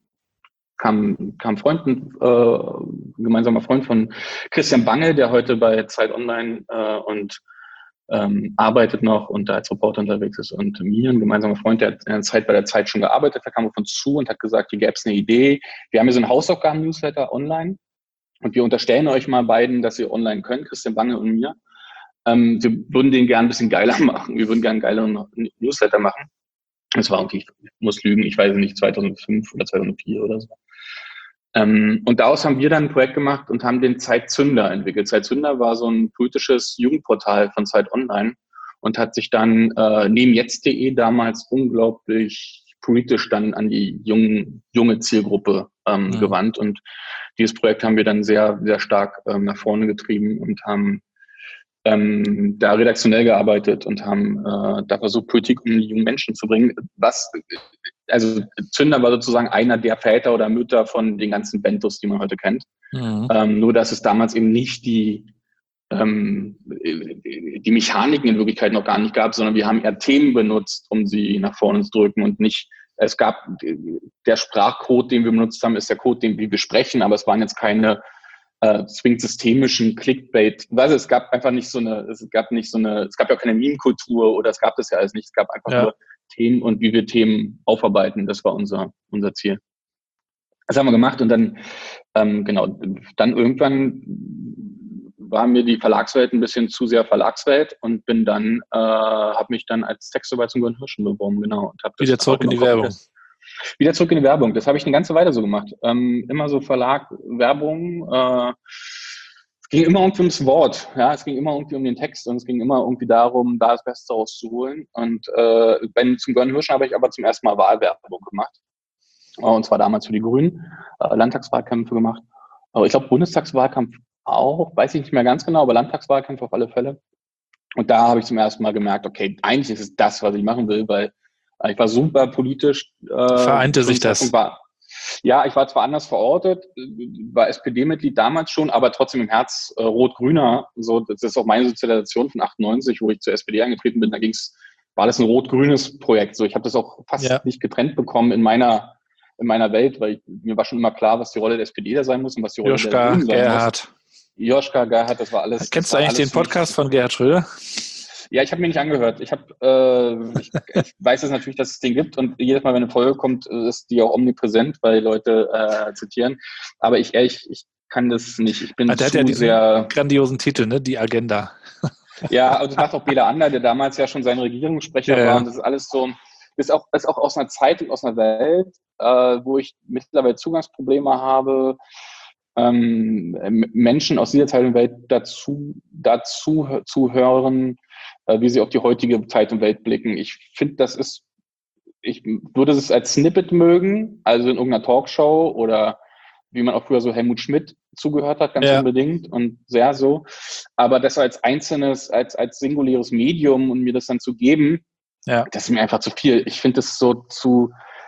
Speaker 3: kam kam Freund, äh, gemeinsamer Freund von Christian Bange, der heute bei Zeit Online äh, und ähm, arbeitet noch und da als Reporter unterwegs ist und mir, ein gemeinsamer Freund, der hat in der Zeit bei der Zeit schon gearbeitet, der kam auf uns zu und hat gesagt, hier gäbe es eine Idee. Wir haben hier so einen Hausaufgaben-Newsletter online und wir unterstellen euch mal beiden, dass ihr online könnt, Christian Bange und mir. Ähm, wir würden den gern ein bisschen geiler machen. Wir würden gern einen geileren Newsletter machen. Das war irgendwie, ich muss lügen, ich weiß nicht, zweitausendfünf oder zweitausendvier oder so. Ähm, und daraus haben wir dann ein Projekt gemacht und haben den Zeitzünder entwickelt. Zeitzünder war so ein politisches Jugendportal von Zeit Online und hat sich dann äh, neben jetzt punkt de damals unglaublich politisch dann an die jungen, junge Zielgruppe ähm, mhm. gewandt. Und dieses Projekt haben wir dann sehr, sehr stark ähm, nach vorne getrieben und haben ähm, da redaktionell gearbeitet und haben äh, da versucht, Politik um die jungen Menschen zu bringen. Was, also Zünder war sozusagen einer der Väter oder Mütter von den ganzen Bentos, die man heute kennt. Mhm. Ähm, nur, dass es damals eben nicht die, ähm, die Mechaniken in Wirklichkeit noch gar nicht gab, sondern wir haben eher Themen benutzt, um sie nach vorne zu drücken und nicht, es gab, der Sprachcode, den wir benutzt haben, ist der Code, den wir besprechen, aber es waren jetzt keine Äh, zwingend systemischen Clickbait. Also es gab einfach nicht so eine, es gab nicht so eine, es gab ja keine Meme-Kultur oder es gab das ja alles nicht. Es gab einfach ja. nur Themen und wie wir Themen aufarbeiten. Das war unser unser Ziel. Das haben wir gemacht und dann ähm, genau, dann irgendwann war mir die Verlagswelt ein bisschen zu sehr Verlagswelt und bin dann, äh, habe mich dann als Textarbeit zum Goldenen Hirschen beworben, genau. Und hab das
Speaker 2: wieder zurück in die Werbung.
Speaker 3: Das, Wieder zurück in die Werbung. Das habe ich eine ganze Weile so gemacht. Ähm, immer so Verlag, Werbung. Äh, ging immer irgendwie ums Wort, ja, es ging immer irgendwie um den Text und es ging immer irgendwie darum, da das Beste rauszuholen. Und äh, bei, zum Golden Hirschen habe ich aber zum ersten Mal Wahlwerbung gemacht. Und zwar damals für die Grünen, äh, Landtagswahlkämpfe gemacht. Aber ich glaube, Bundestagswahlkampf auch, weiß ich nicht mehr ganz genau, aber Landtagswahlkämpfe auf alle Fälle. Und da habe ich zum ersten Mal gemerkt, okay, eigentlich ist es das, was ich machen will, weil äh, ich war super politisch. Äh,
Speaker 2: Vereinte sich das?
Speaker 3: War, ja, ich war zwar anders verortet, war S P D-Mitglied damals schon, aber trotzdem im Herz äh, rot-grüner. So, das ist auch meine Sozialisation von achtundneunzig, wo ich zur S P D angetreten bin. Da ging's, war das ein rot-grünes Projekt. So, ich habe das auch fast
Speaker 2: ja.
Speaker 3: nicht getrennt bekommen in meiner in meiner Welt, weil ich, mir war schon immer klar, was die Rolle der S P D da sein muss und was die Rolle
Speaker 2: Joschka,
Speaker 3: der Grünen sein
Speaker 2: Gerhard.
Speaker 3: muss. Joschka, Gerhard, das war alles.
Speaker 2: Kennst
Speaker 3: war
Speaker 2: du eigentlich den Podcast von Gerhard Schröder?
Speaker 3: Ja, ich habe mir nicht angehört. Ich habe, äh, ich, ich weiß es natürlich, dass es den gibt und jedes Mal, wenn eine Folge kommt, ist die auch omnipräsent, weil die Leute äh, zitieren. Aber ich ehrlich, ich kann das nicht. Ich bin
Speaker 2: ah, der
Speaker 3: zu
Speaker 2: hat ja diesen
Speaker 3: sehr
Speaker 2: grandiosen Titel, ne? Die Agenda.
Speaker 3: Ja, also das macht auch Bela Ander, der damals ja schon sein Regierungssprecher
Speaker 2: ja,
Speaker 3: war.
Speaker 2: ja.
Speaker 3: Und das ist alles so, ist auch, ist auch aus einer Zeit und aus einer Welt, äh, wo ich mittlerweile Zugangsprobleme habe, ähm, Menschen aus dieser Zeit und Welt dazu, dazu zu hören, äh, wie sie auf die heutige Zeit und Welt blicken. Ich finde, das ist, ich würde es als Snippet mögen, also in irgendeiner Talkshow oder wie man auch früher so Helmut Schmidt zugehört hat, ganz
Speaker 2: ja.
Speaker 3: unbedingt und sehr so. Aber das als einzelnes, als, als singuläres Medium und mir das dann zu geben,
Speaker 2: ja.
Speaker 3: das ist mir einfach zu viel. Ich finde das so zu,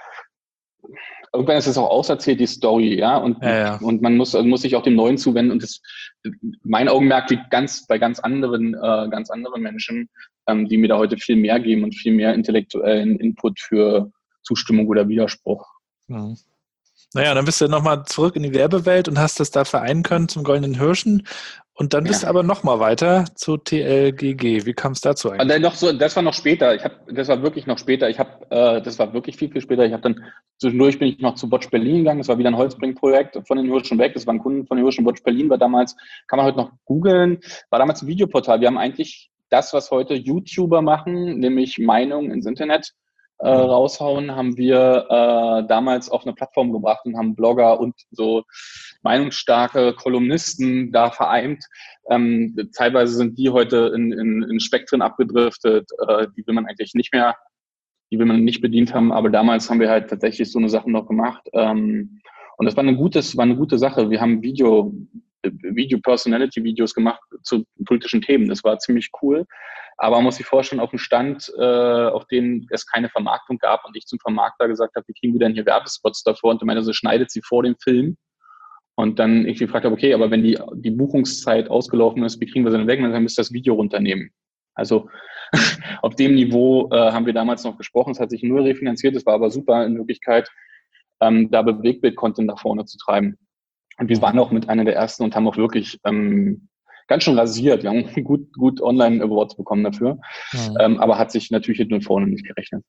Speaker 3: irgendwann ist es auch auserzählt, die Story, ja, und,
Speaker 2: ja, ja.
Speaker 3: und man muss, also muss sich auch dem Neuen zuwenden und das, mein Augenmerk liegt ganz, bei ganz anderen, äh, ganz anderen Menschen, ähm, die mir da heute viel mehr geben und viel mehr intellektuellen Input für Zustimmung oder Widerspruch.
Speaker 2: Mhm. Naja, dann bist du nochmal zurück in die Werbewelt und hast das da vereinen können zum Goldenen Hirschen. Und dann bist
Speaker 3: Ja.
Speaker 2: du aber nochmal weiter zu T L G G. Wie kam es dazu eigentlich?
Speaker 3: Und dann noch so, das war noch später. Ich habe, das war wirklich noch später. Ich habe, äh, das war wirklich viel, viel später. Ich habe dann zwischendurch bin ich noch zu Watch Berlin gegangen. Das war wieder ein Holzbring-Projekt von den Hirschen weg. Das war ein Kunden von den Hirschen. Watch Berlin war damals, kann man heute noch googeln, war damals ein Videoportal. Wir haben eigentlich das, was heute YouTuber machen, nämlich Meinungen ins Internet äh, raushauen, haben wir äh, damals auf eine Plattform gebracht und haben Blogger und so meinungsstarke Kolumnisten da vereint. Ähm, teilweise sind die heute in, in, in Spektren abgedriftet, äh, die will man eigentlich nicht mehr, die will man nicht bedient haben, aber damals haben wir halt tatsächlich so eine Sache noch gemacht. Ähm, und das war eine gutes, war eine gute Sache. Wir haben Video, Video-Personality-Videos gemacht zu politischen Themen. Das war ziemlich cool. Aber man muss sich vorstellen, auf dem Stand, äh, auf dem es keine Vermarktung gab und ich zum Vermarkter gesagt habe, wie kriegen wir denn hier Werbespots davor? Und er meinte, so schneidet sie vor dem Film. Und dann ich gefragt habe, okay, aber wenn die, die Buchungszeit ausgelaufen ist, wie kriegen wir sie denn weg? Und dann müsst ihr das Video runternehmen. Also auf dem Niveau äh, haben wir damals noch gesprochen. Es hat sich nur refinanziert, es war aber super in Wirklichkeit, ähm, da Bewegtbild-Content nach vorne zu treiben. Und wir waren auch mit einer der ersten und haben auch wirklich ähm, ganz schön rasiert. Wir haben gut, gut Online-Awards bekommen dafür. Mhm. Ähm, aber hat sich natürlich hinten und vorne nicht gerechnet.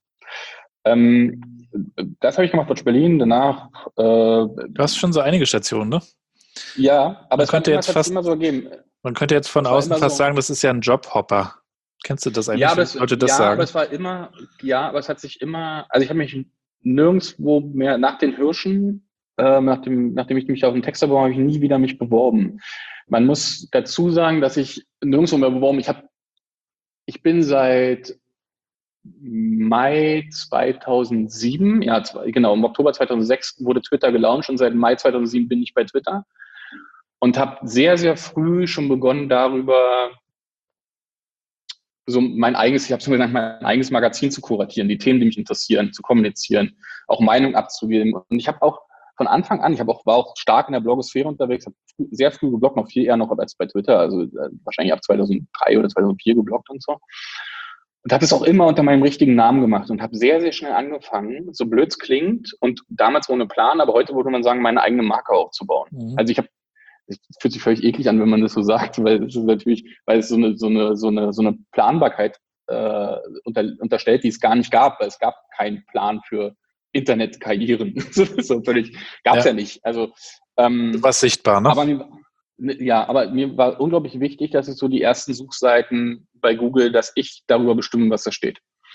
Speaker 3: Ähm, das habe ich gemacht, Watch Berlin. Danach. Äh,
Speaker 2: du hast schon so einige Stationen, ne?
Speaker 3: Ja, aber
Speaker 2: man
Speaker 3: es
Speaker 2: könnte
Speaker 3: immer,
Speaker 2: jetzt fast,
Speaker 3: immer so ergeben.
Speaker 2: Man könnte jetzt von außen fast so sagen, das ist ja ein Jobhopper. Kennst du das eigentlich?
Speaker 3: Ja, aber es,
Speaker 2: Leute das
Speaker 3: ja,
Speaker 2: sagen?
Speaker 3: aber es war immer, ja, aber es hat sich immer, also ich habe mich nirgendwo mehr nach den Hirschen, äh, nachdem, nachdem ich mich auf den Text beworben habe, habe ich nie wieder mich beworben. Man muss dazu sagen, dass ich nirgendwo mehr beworben, ich habe, ich bin seit Mai zweitausendsieben, ja, genau, im Oktober zweitausendsechs wurde Twitter gelauncht und seit Mai zweitausendsieben bin ich bei Twitter und habe sehr, sehr früh schon begonnen, darüber so mein eigenes, ich habe es mir gesagt, mein eigenes Magazin zu kuratieren, die Themen, die mich interessieren, zu kommunizieren, auch Meinung abzugeben. Und ich habe auch von Anfang an, ich habe auch, war auch stark in der Blogosphäre unterwegs, habe sehr früh gebloggt, noch viel eher noch als bei Twitter, also äh, wahrscheinlich ab zweitausenddrei oder zweitausendvier gebloggt und so. Und habe es auch immer unter meinem richtigen Namen gemacht und habe sehr, sehr schnell angefangen, so blöd es klingt und damals ohne Plan, aber heute würde man sagen, meine eigene Marke aufzubauen. Mhm. Also ich habe Es fühlt sich völlig eklig an, wenn man das so sagt, weil es ist natürlich, weil es so eine, so eine, so eine, so eine Planbarkeit äh, unter, unterstellt, die es gar nicht gab, weil es gab keinen Plan für Internetkarrieren. so völlig, gab es ja. ja nicht. Also ähm,
Speaker 2: du warst sichtbar, ne?
Speaker 3: Aber mir, ja, aber mir war unglaublich wichtig, dass es so die ersten Suchseiten bei Google, dass ich darüber bestimme, was da steht.
Speaker 2: Ja.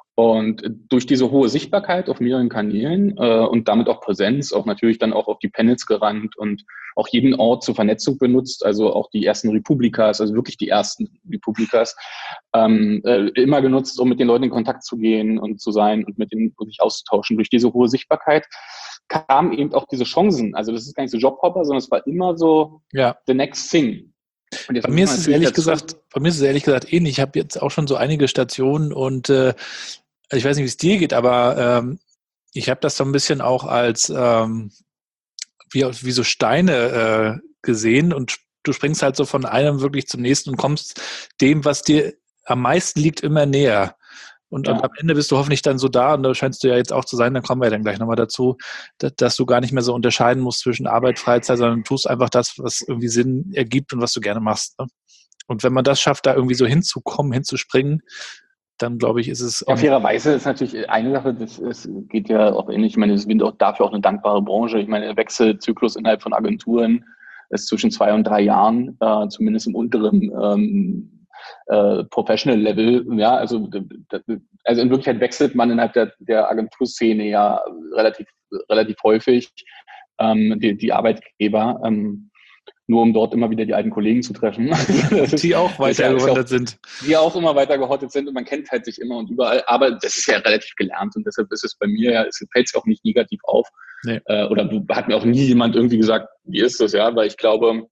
Speaker 3: Und durch diese hohe Sichtbarkeit auf mehreren Kanälen äh, und damit auch Präsenz, auch natürlich dann auch auf die Panels gerannt und auch jeden Ort zur Vernetzung benutzt, also auch die ersten Republikas, also wirklich die ersten Republikas, ähm, äh, immer genutzt, um mit den Leuten in Kontakt zu gehen und zu sein und mit denen sich auszutauschen. Durch diese hohe Sichtbarkeit kamen eben auch diese Chancen. Also das ist gar nicht so Jobhopper, sondern es war immer so
Speaker 2: ja.
Speaker 3: the next thing.
Speaker 2: Bei mir ist es ehrlich gesagt, bei mir ist es ehrlich gesagt ähnlich. Ich habe jetzt auch schon so einige Stationen und äh, ich weiß nicht, wie es dir geht, aber ähm, ich habe das so ein bisschen auch als ähm, wie, wie so Steine äh, gesehen und du springst halt so von einem wirklich zum nächsten und kommst dem, was dir am meisten liegt, immer näher. Und, ja. und am Ende bist du hoffentlich dann so da, und da scheinst du ja jetzt auch zu sein, dann kommen wir ja dann gleich nochmal dazu, dass, dass du gar nicht mehr so unterscheiden musst zwischen Arbeit, Freizeit, sondern du tust einfach das, was irgendwie Sinn ergibt und was du gerne machst. Ne? Und wenn man das schafft, da irgendwie so hinzukommen, hinzuspringen, dann glaube ich, ist es
Speaker 3: auch... Ja, fairerweise ist natürlich eine Sache, das ist, geht ja auch ähnlich, ich meine, es wird auch dafür auch eine dankbare Branche. Ich meine, der Wechselzyklus innerhalb von Agenturen ist zwischen zwei und drei Jahren, äh, zumindest im unteren ähm, äh, Professional Level. Ja, also, also in Wirklichkeit wechselt man innerhalb der, der Agenturszene ja relativ, relativ häufig ähm, die, die Arbeitgeber. Ähm, nur um dort immer wieder die alten Kollegen zu treffen.
Speaker 2: Die auch weiter gehottet sind.
Speaker 3: Die auch immer weiter gehottet sind und man kennt halt sich immer und überall. Aber das ist ja relativ gelernt und deshalb ist es bei mir ja, es fällt es auch nicht negativ auf. Nee. Äh, oder hat mir auch nie jemand irgendwie gesagt, wie ist das, ja? Weil ich glaube,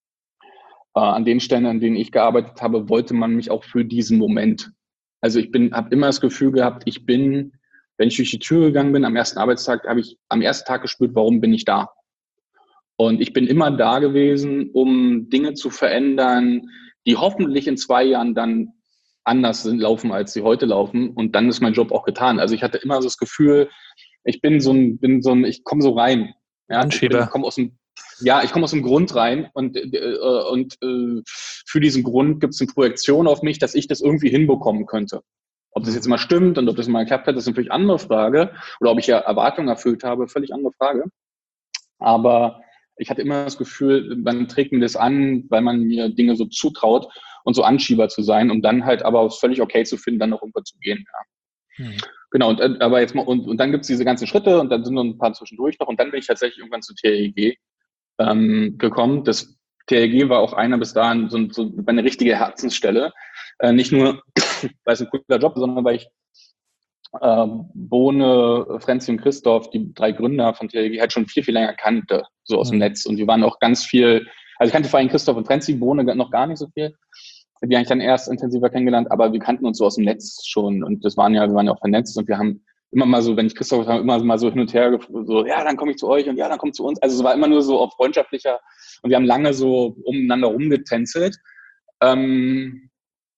Speaker 3: äh, an den Stellen, an denen ich gearbeitet habe, wollte man mich auch für diesen Moment. Also ich bin, habe immer das Gefühl gehabt, ich bin, wenn ich durch die Tür gegangen bin am ersten Arbeitstag, habe ich am ersten Tag gespürt, warum bin ich da? Und ich bin immer da gewesen, um Dinge zu verändern, die hoffentlich in zwei Jahren dann anders sind, laufen, als sie heute laufen. Und dann ist mein Job auch getan. Also ich hatte immer so das Gefühl, ich bin so ein, bin so ein, ich komme so rein. Ja, ich, bin, ich komme aus dem, ja, ich komme aus dem Grund rein und, äh, und äh, für diesen Grund gibt es eine Projektion auf mich, dass ich das irgendwie hinbekommen könnte. Ob das jetzt immer stimmt und ob das mal geklappt hat, ist natürlich eine andere Frage. Oder ob ich ja Erwartungen erfüllt habe, völlig andere Frage. Aber ich hatte immer das Gefühl, man trägt mir das an, weil man mir Dinge so zutraut und so Anschieber zu sein, um dann halt aber völlig okay zu finden, dann noch irgendwo zu gehen. Ja. Hm. Genau, und, aber jetzt mal, und, und dann gibt's diese ganzen Schritte und dann sind noch ein paar zwischendurch noch und dann bin ich tatsächlich irgendwann zu T L G ähm, gekommen. Das T L G war auch einer bis dahin so, so eine richtige Herzensstelle. Äh, nicht nur, weil es ein cooler Job, sondern weil ich äh, Bohne, Frenzi und Christoph, die drei Gründer von T L G, halt schon viel, viel länger kannte, so aus mhm. dem Netz. Und wir waren auch ganz viel, also ich kannte vor allem Christoph und Frenzi, Bohne noch gar nicht so viel. Die habe ich dann erst intensiver kennengelernt, aber wir kannten uns so aus dem Netz schon. Und das waren ja, wir waren ja auch vernetzt und wir haben immer mal so, wenn ich Christoph habe, immer mal so hin und her, so, ja, dann komme ich zu euch und ja, dann kommt zu uns. Also es war immer nur so auf freundschaftlicher und wir haben lange so umeinander rumgetänzelt, ähm,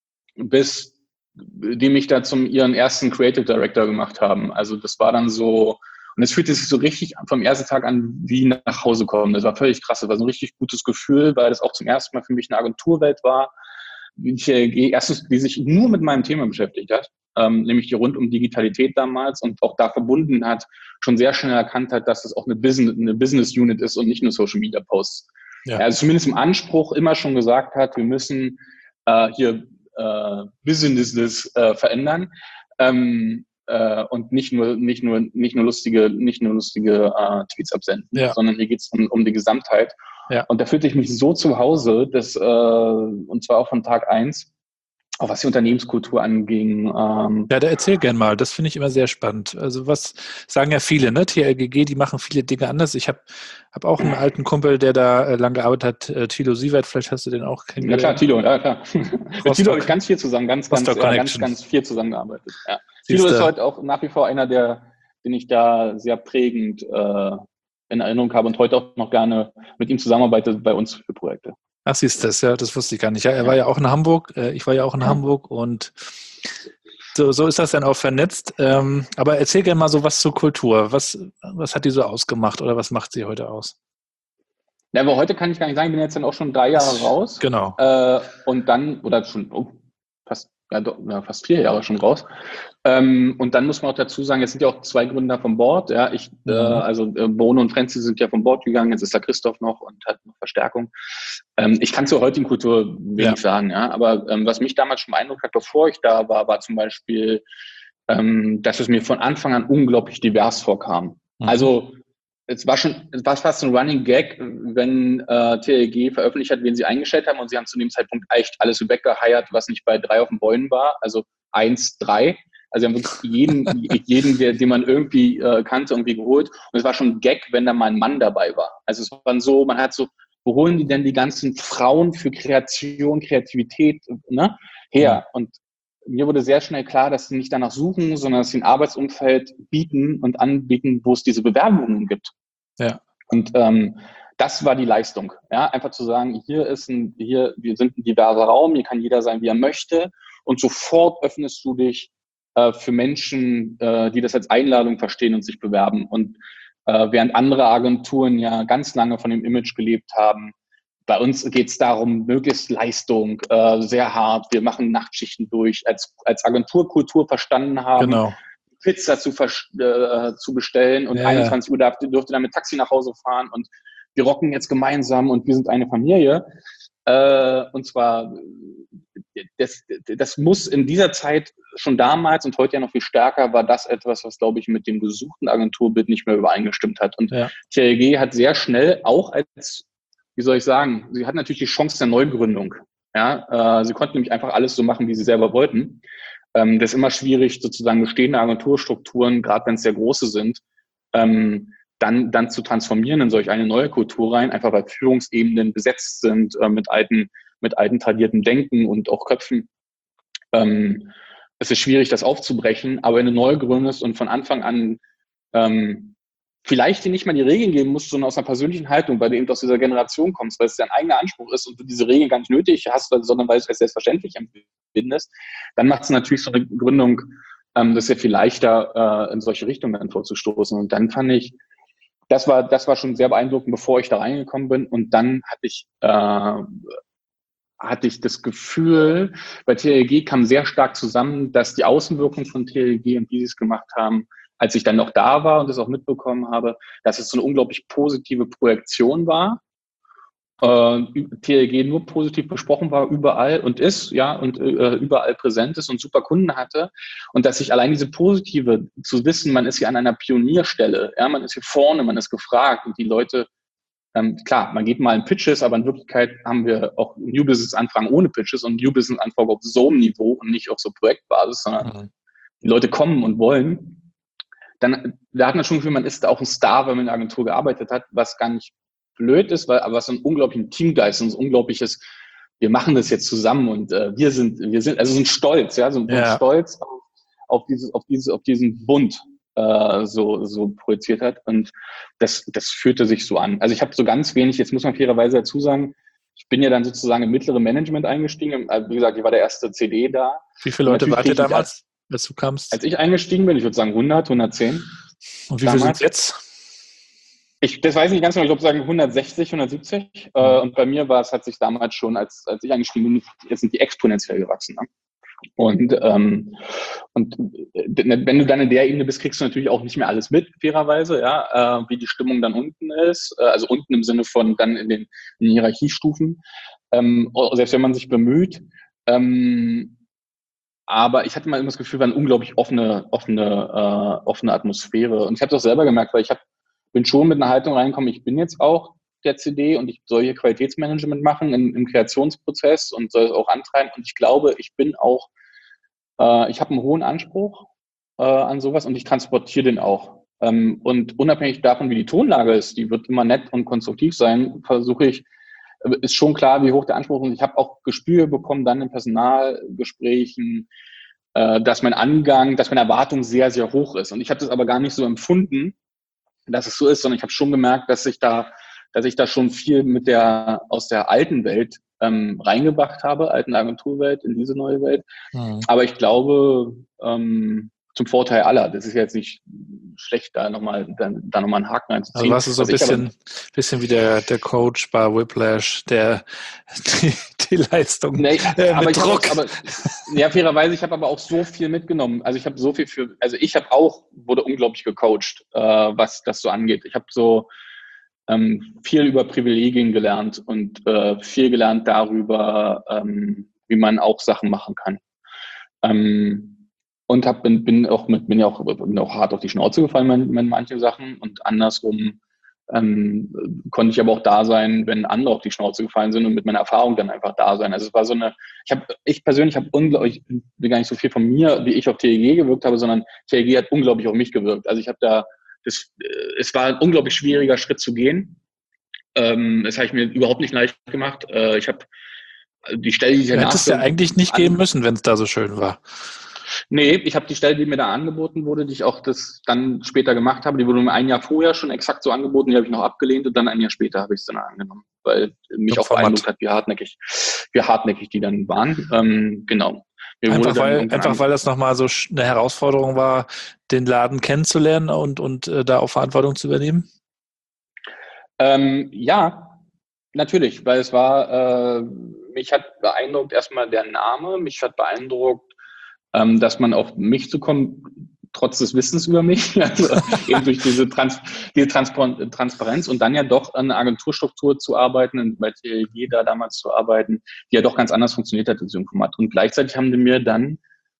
Speaker 3: bis die mich da zum ihren ersten Creative Director gemacht haben. Also das war dann so, und es fühlte sich so richtig vom ersten Tag an wie nach Hause kommen. Das war völlig krass, das war so ein richtig gutes Gefühl, weil das auch zum ersten Mal für mich eine Agenturwelt war, die T L G, erstens, die sich nur mit meinem Thema beschäftigt hat, ähm, nämlich die rund um Digitalität damals und auch da verbunden hat, schon sehr schnell erkannt hat, dass es auch eine Business, eine Business Unit ist und nicht nur Social Media Posts. Ja. Also zumindest im Anspruch immer schon gesagt hat, wir müssen äh, hier äh, Businesses äh, verändern ähm, äh, und nicht nur nicht nur nicht nur lustige nicht nur lustige äh, Tweets absenden, ja. sondern hier geht es um, um die Gesamtheit. Ja. Und da fühlte ich mich so zu Hause, dass, äh, und zwar auch von Tag eins, auch was die Unternehmenskultur anging. Ähm,
Speaker 2: ja, da erzähl gern mal, das finde ich immer sehr spannend. Also was sagen ja viele, ne? T L G G, die machen viele Dinge anders. Ich habe hab auch einen alten Kumpel, der da äh, lange gearbeitet hat, äh, Thilo Sievert, vielleicht hast du den auch kennengelernt.
Speaker 3: Ja klar, Thilo, ja klar. Mit Thilo habe ich ganz viel zusammen, ganz, ganz, ja, ganz, ganz viel zusammengearbeitet. Ja. Thilo ist heute auch nach wie vor einer, der, den ich da sehr prägend äh, in Erinnerung habe und heute auch noch gerne mit ihm zusammenarbeite bei uns für Projekte.
Speaker 2: Ach, siehst du das, ja, das wusste ich gar nicht. Ja, er war ja auch in Hamburg, äh, ich war ja auch in ja. Hamburg und so, so ist das dann auch vernetzt. Ähm, aber erzähl gerne mal so was zur Kultur. Was, was hat die so ausgemacht oder was macht sie heute aus?
Speaker 3: Ja, aber heute kann ich gar nicht sagen, ich bin jetzt dann auch schon drei Jahre raus.
Speaker 2: Genau.
Speaker 3: Äh, und dann, oder schon oh, fast, ja, doch, ja, fast vier Jahre schon raus. Ähm, und dann muss man auch dazu sagen, jetzt sind ja auch zwei Gründer vom Board. Ja, ich, mhm. äh, also äh, Bono und Frenzi sind ja vom Board gegangen, jetzt ist da Christoph noch und hat noch Verstärkung. Ähm, ich kann zur heutigen Kultur wenig ja. sagen, ja, aber ähm, was mich damals schon beeindruckt hat, bevor ich da war, war zum Beispiel ähm, dass es mir von Anfang an unglaublich divers vorkam. Mhm. Also es war schon, es war fast ein Running Gag, wenn äh, T L G veröffentlicht hat, wen sie eingestellt haben, und sie haben zu dem Zeitpunkt echt alles weggeheiert, was nicht bei drei auf den Bäumen war, also eins, drei. Also sie haben wirklich jeden, jeden, der, den man irgendwie äh, kannte, irgendwie geholt. Und es war schon ein Gag, wenn da mal ein Mann dabei war. Also es war so, man hat so, wo holen die denn die ganzen Frauen für Kreation, Kreativität, ne, her? Ja. Und mir wurde sehr schnell klar, dass sie nicht danach suchen, sondern dass sie ein Arbeitsumfeld bieten und anbieten, wo es diese Bewerbungen gibt.
Speaker 2: Ja.
Speaker 3: Und ähm, das war die Leistung. Ja, einfach zu sagen, hier ist ein, hier, wir sind ein diverser Raum, hier kann jeder sein, wie er möchte. Und sofort öffnest du dich äh, für Menschen, äh, die das als Einladung verstehen und sich bewerben. Und äh, während andere Agenturen ja ganz lange von dem Image gelebt haben, bei uns geht es darum, möglichst Leistung, äh, sehr hart. Wir machen Nachtschichten durch, als, als Agenturkultur verstanden haben,
Speaker 2: genau.
Speaker 3: Pizza zu, äh, zu bestellen und ja. einundzwanzig Uhr darf, dürfte dann mit Taxi nach Hause fahren und wir rocken jetzt gemeinsam und wir sind eine Familie. Äh, und zwar, das, das muss in dieser Zeit schon damals und heute ja noch viel stärker, war das etwas, was, glaube ich, mit dem gesuchten Agenturbild nicht mehr übereingestimmt hat. Und ja. T L G hat sehr schnell auch als, wie soll ich sagen, sie hat natürlich die Chance der Neugründung. Ja, äh, sie konnten nämlich einfach alles so machen, wie sie selber wollten. Ähm, das ist immer schwierig, sozusagen bestehende Agenturstrukturen, gerade wenn es sehr große sind, ähm, dann, dann zu transformieren in solch eine neue Kultur rein, einfach weil Führungsebenen besetzt sind äh, mit alten, mit alten tradierten Denken und auch Köpfen. Ähm, es ist schwierig, das aufzubrechen, aber wenn du neu gründest und von Anfang an ähm, vielleicht dir nicht mal die Regeln geben musst, sondern aus einer persönlichen Haltung, weil du eben aus dieser Generation kommst, weil es dein eigener Anspruch ist und du diese Regeln gar nicht nötig hast, sondern weil du es als selbstverständlich empfindest, dann macht es natürlich so eine Gründung, ähm, das ist ja viel leichter, äh, in solche Richtungen dann vorzustoßen. Und dann fand ich, das war, das war schon sehr beeindruckend, bevor ich da reingekommen bin. Und dann hatte ich, äh, hatte ich das Gefühl, bei T L G kam sehr stark zusammen, dass die Außenwirkung von T L G und wie sie es gemacht haben, als ich dann noch da war und das auch mitbekommen habe, dass es so eine unglaublich positive Projektion war. Äh, T L G nur positiv besprochen war überall und ist, ja, und äh, überall präsent ist und super Kunden hatte. Und dass sich allein diese positive, zu wissen, man ist hier an einer Pionierstelle, ja, man ist hier vorne, man ist gefragt und die Leute, ähm, klar, man geht mal in Pitches, aber in Wirklichkeit haben wir auch New Business-Anfragen ohne Pitches und New Business-Anfragen auf so einem Niveau und nicht auf so Projektbasis, sondern mhm. die Leute kommen und wollen. Dann, da hat man schon Gefühl, man ist auch ein Star, wenn man in der Agentur gearbeitet hat, was gar nicht blöd ist, weil, aber was so ein unglaublichen Teamgeist und so ein unglaubliches, wir machen das jetzt zusammen und äh, wir sind, wir sind, also so ein Stolz, ja, so ein ja. Stolz auf, auf dieses, auf dieses, auf diesen Bund äh, so, so projiziert hat und das, das fühlte sich so an. Also ich habe so ganz wenig, jetzt muss man fairerweise dazu sagen, ich bin ja dann sozusagen im mittleren Management eingestiegen, wie gesagt, ich war der erste C D da.
Speaker 2: Wie viele Leute wart ihr damals, als du kamst?
Speaker 3: Als ich eingestiegen bin, ich würde sagen hundert, hundertzehn.
Speaker 2: Und wie viele sind es jetzt?
Speaker 3: Ich, das weiß ich nicht ganz genau, ich glaube sagen hundertsechzig, hundertsiebzig. Mhm. Äh, und bei mir war es, hat sich damals schon, als, als ich eingestiegen bin, jetzt sind die exponentiell gewachsen. Ne? Und, ähm, und wenn du dann in der Ebene bist, kriegst du natürlich auch nicht mehr alles mit, fairerweise, ja, äh, wie die Stimmung dann unten ist. Äh, also unten im Sinne von dann in den, in den Hierarchiestufen. Ähm, selbst wenn man sich bemüht. Ähm, aber ich hatte mal immer das Gefühl, war eine unglaublich offene, offene, äh, offene Atmosphäre. Und ich habe das auch selber gemerkt, weil ich habe bin schon mit einer Haltung reingekommen, ich bin jetzt auch der C D und ich soll hier Qualitätsmanagement machen im, im Kreationsprozess und soll es auch antreiben. Und ich glaube, ich bin auch, äh, ich habe einen hohen Anspruch äh, an sowas und ich transportiere den auch. Ähm, und unabhängig davon, wie die Tonlage ist, die wird immer nett und konstruktiv sein, versuche ich, äh, ist schon klar, wie hoch der Anspruch ist. Und ich habe auch Gespür bekommen dann in Personalgesprächen, äh, dass mein Angang, dass meine Erwartung sehr, sehr hoch ist. Und ich habe das aber gar nicht so empfunden, dass es so ist, sondern ich habe schon gemerkt, dass ich da, dass ich da schon viel mit der aus der alten Welt ähm, reingebracht habe, alten Agenturwelt in diese neue Welt. Mhm. Aber ich glaube, ähm, zum Vorteil aller. Das ist jetzt nicht schlecht, da nochmal da, da nochmal einen Haken einzuziehen.
Speaker 2: Also warst du so ein bisschen, aber, bisschen wie der, der Coach bei Whiplash, der die, die Leistung
Speaker 3: nee,
Speaker 2: äh,
Speaker 3: aber
Speaker 2: mit
Speaker 3: ich
Speaker 2: Druck.
Speaker 3: Aber, ja, fairerweise, ich habe aber auch so viel mitgenommen. Also ich habe so viel für, also ich habe auch, wurde unglaublich gecoacht, äh, was das so angeht. Ich habe so ähm, viel über Privilegien gelernt und äh, viel gelernt darüber, ähm, wie man auch Sachen machen kann. Ähm, und hab, bin, bin auch mit, bin ja auch, bin auch hart auf die Schnauze gefallen mit, mit manchen Sachen und andersrum ähm, konnte ich aber auch da sein, wenn andere auf die Schnauze gefallen sind und mit meiner Erfahrung dann einfach da sein. Also es war so eine, ich habe, ich persönlich habe unglaublich, ich will gar nicht so viel von mir, wie ich auf T E G gewirkt habe, sondern T E G hat unglaublich auf mich gewirkt. Also ich habe da, das, es war ein unglaublich schwieriger Schritt zu gehen. Ähm, das habe ich mir überhaupt nicht leicht gemacht. Äh, ich habe die Stelle, die ich
Speaker 2: Du
Speaker 3: danach
Speaker 2: hättest ja eigentlich nicht gehen müssen, wenn es da so schön war.
Speaker 3: Nee, ich habe die Stelle, die mir da angeboten wurde, die ich auch das dann später gemacht habe, die wurde mir ein Jahr vorher schon exakt so angeboten, die habe ich noch abgelehnt und dann ein Jahr später habe ich es dann angenommen, weil mich auch beeindruckt hat, wie hartnäckig, wie hartnäckig die dann waren. Ähm, genau. Mir
Speaker 2: Einfach weil, einfach
Speaker 3: an-
Speaker 2: weil das nochmal so eine Herausforderung war, den Laden kennenzulernen und, und äh, da auch Verantwortung zu übernehmen?
Speaker 3: Ähm, ja, natürlich, weil es war, äh, mich hat beeindruckt erstmal der Name, mich hat beeindruckt, ähm, dass man auf mich zukommt, trotz des Wissens über mich, also eben durch diese, Trans diese Transpar Transparenz und dann ja doch an einer Agenturstruktur zu arbeiten und bei T L G da damals zu arbeiten, die ja doch ganz anders funktioniert hat, das Format. Und gleichzeitig haben die mir dann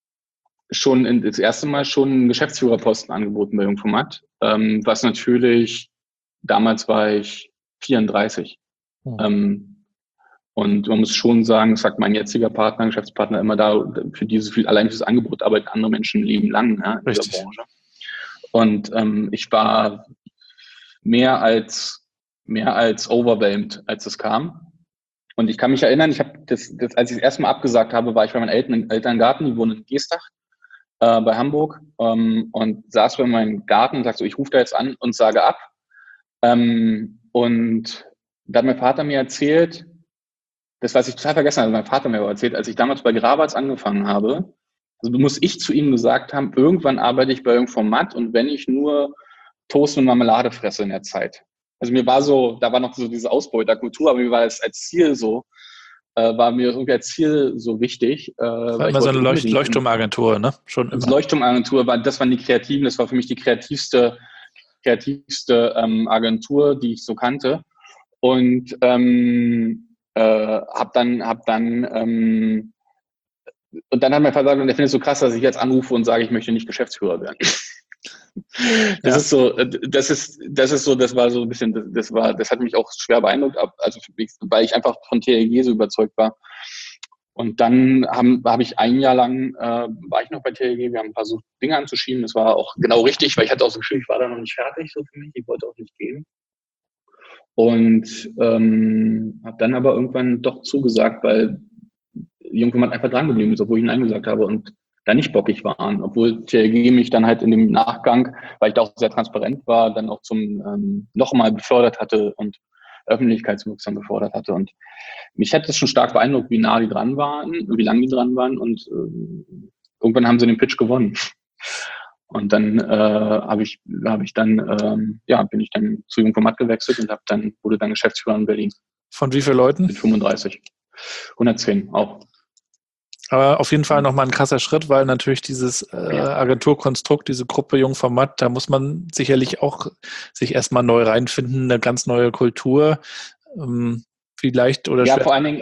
Speaker 3: schon in, das erste Mal schon einen Geschäftsführerposten angeboten bei Jungformat, ähm, was natürlich, damals war ich vierunddreißig. Hm. Ähm, und man muss schon sagen, das sagt mein jetziger Partner, Geschäftspartner immer da, für dieses, für allein dieses Angebot arbeiten andere Menschen ein Leben lang, ja, in
Speaker 2: Richtig.
Speaker 3: dieser Branche. Und ähm, ich war mehr als, mehr als overwhelmed, als es kam. Und ich kann mich erinnern, ich habe das, das, als ich das erste Mal abgesagt habe, war ich bei meinen Eltern im Elterngarten, die wohnen in Geestach äh, bei Hamburg, ähm, und saß bei meinem Garten und sagte so, ich rufe da jetzt an und sage ab. Ähm, und da hat mein Vater mir erzählt, das, was ich total vergessen habe, mein Vater mir aber erzählt, als ich damals bei Grabatz angefangen habe, also muss ich zu ihm gesagt haben, irgendwann arbeite ich bei irgendeinem Format und wenn ich nur Toast und Marmelade fresse in der Zeit. Also mir war so, da war noch so diese Ausbeuterkultur, aber mir war es als Ziel so, äh, war mir irgendwie als Ziel so wichtig. Äh,
Speaker 2: Das war immer so eine Leucht Leuchtturmagentur, ne? Schon immer.
Speaker 3: Leuchtturmagentur, war, das waren die Kreativen, das war für mich die kreativste, kreativste ähm, Agentur, die ich so kannte. Und ähm, äh, hab dann, hab dann, ähm, und dann hat mein Vater gesagt, und er findet es so krass, dass ich jetzt anrufe und sage, ich möchte nicht Geschäftsführer werden. Das ja. ist so, das ist, das ist so, das war so ein bisschen, das, das war, das hat mich auch schwer beeindruckt, also weil ich einfach von T L G so überzeugt war. Und dann habe hab ich ein Jahr lang, äh, war ich noch bei T L G, wir haben versucht, Dinge anzuschieben, das war auch genau richtig, weil ich hatte auch so Gefühl, ich war da noch nicht fertig, so für mich, ich wollte auch nicht gehen. Und ähm, habe dann aber irgendwann doch zugesagt, weil Jungformat einfach dran geblieben ist, obwohl ich Nein gesagt habe und da nicht bockig waren, obwohl T L G mich dann halt in dem Nachgang, weil ich da auch sehr transparent war, dann auch zum ähm, nochmal befördert hatte und öffentlichkeitswirksam befördert hatte. Und mich hat das schon stark beeindruckt, wie nah die dran waren, wie lange die dran waren und äh, irgendwann haben sie den Pitch gewonnen. Und dann äh, habe ich, habe ich dann, ähm, ja, bin ich dann zu Jungformat gewechselt und habe dann wurde dann Geschäftsführer in Berlin.
Speaker 2: Von wie vielen Leuten?
Speaker 3: Mit fünfunddreißig. hundertzehn auch.
Speaker 2: Aber auf jeden Fall nochmal ein krasser Schritt, weil natürlich dieses äh, ja. Agenturkonstrukt, diese Gruppe Jungformat, da muss man sicherlich auch sich erstmal neu reinfinden, eine ganz neue Kultur. Ähm, wie leicht oder
Speaker 3: ja,
Speaker 2: schwer?
Speaker 3: Ja, vor allen Dingen,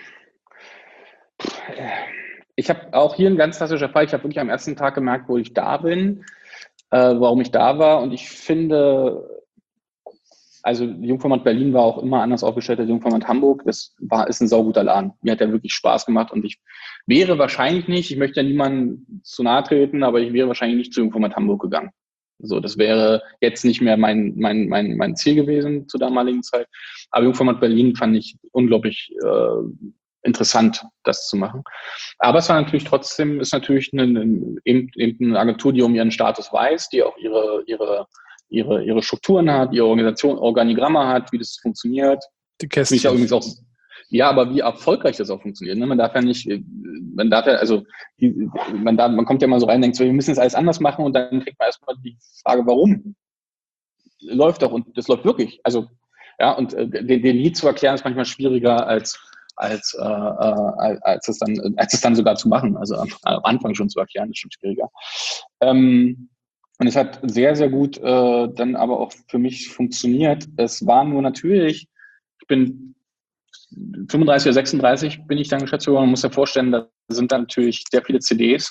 Speaker 3: ich habe auch hier ein ganz klassischer Fall, ich habe wirklich am ersten Tag gemerkt, wo ich da bin, äh, warum ich da war und ich finde, also Jungformat Berlin war auch immer anders aufgestellt als Jungformat Hamburg. Das war, ist ein sauguter Laden. Mir hat der wirklich Spaß gemacht und ich wäre wahrscheinlich nicht, ich möchte ja niemandem zu nahe treten, aber ich wäre wahrscheinlich nicht zu Jungformat Hamburg gegangen. So, das wäre jetzt nicht mehr mein, mein, mein, mein Ziel gewesen zur damaligen Zeit. Aber Jungformat Berlin fand ich unglaublich äh, interessant, das zu machen. Aber es war natürlich trotzdem, ist natürlich eine, eine, eben, eben eine Agentur, die um ihren Status weiß, die auch ihre, ihre ihre, ihre Strukturen hat, ihre Organisation, Organigramme hat, wie das funktioniert.
Speaker 2: Die Kästchen.
Speaker 3: Ja, übrigens auch, ja, aber wie erfolgreich das auch funktioniert. Ne? Man darf ja nicht, man darf ja, also die, man, darf, man kommt ja mal so rein und denkt so, wir müssen das alles anders machen und dann kriegt man erstmal die Frage, warum? Läuft doch und das läuft wirklich. Also, ja, und äh, den, den Lied zu erklären ist manchmal schwieriger als als, äh, äh, als, es dann, als es dann sogar zu machen. Also am, am Anfang schon zu erklären, ist schon schwieriger. Ähm, Und es hat sehr, sehr gut äh, dann aber auch für mich funktioniert. Es war nur natürlich, ich bin fünfunddreißig oder sechsunddreißig bin ich dann Geschäftsführer. Man muss ja vorstellen, da sind dann natürlich sehr viele C Ds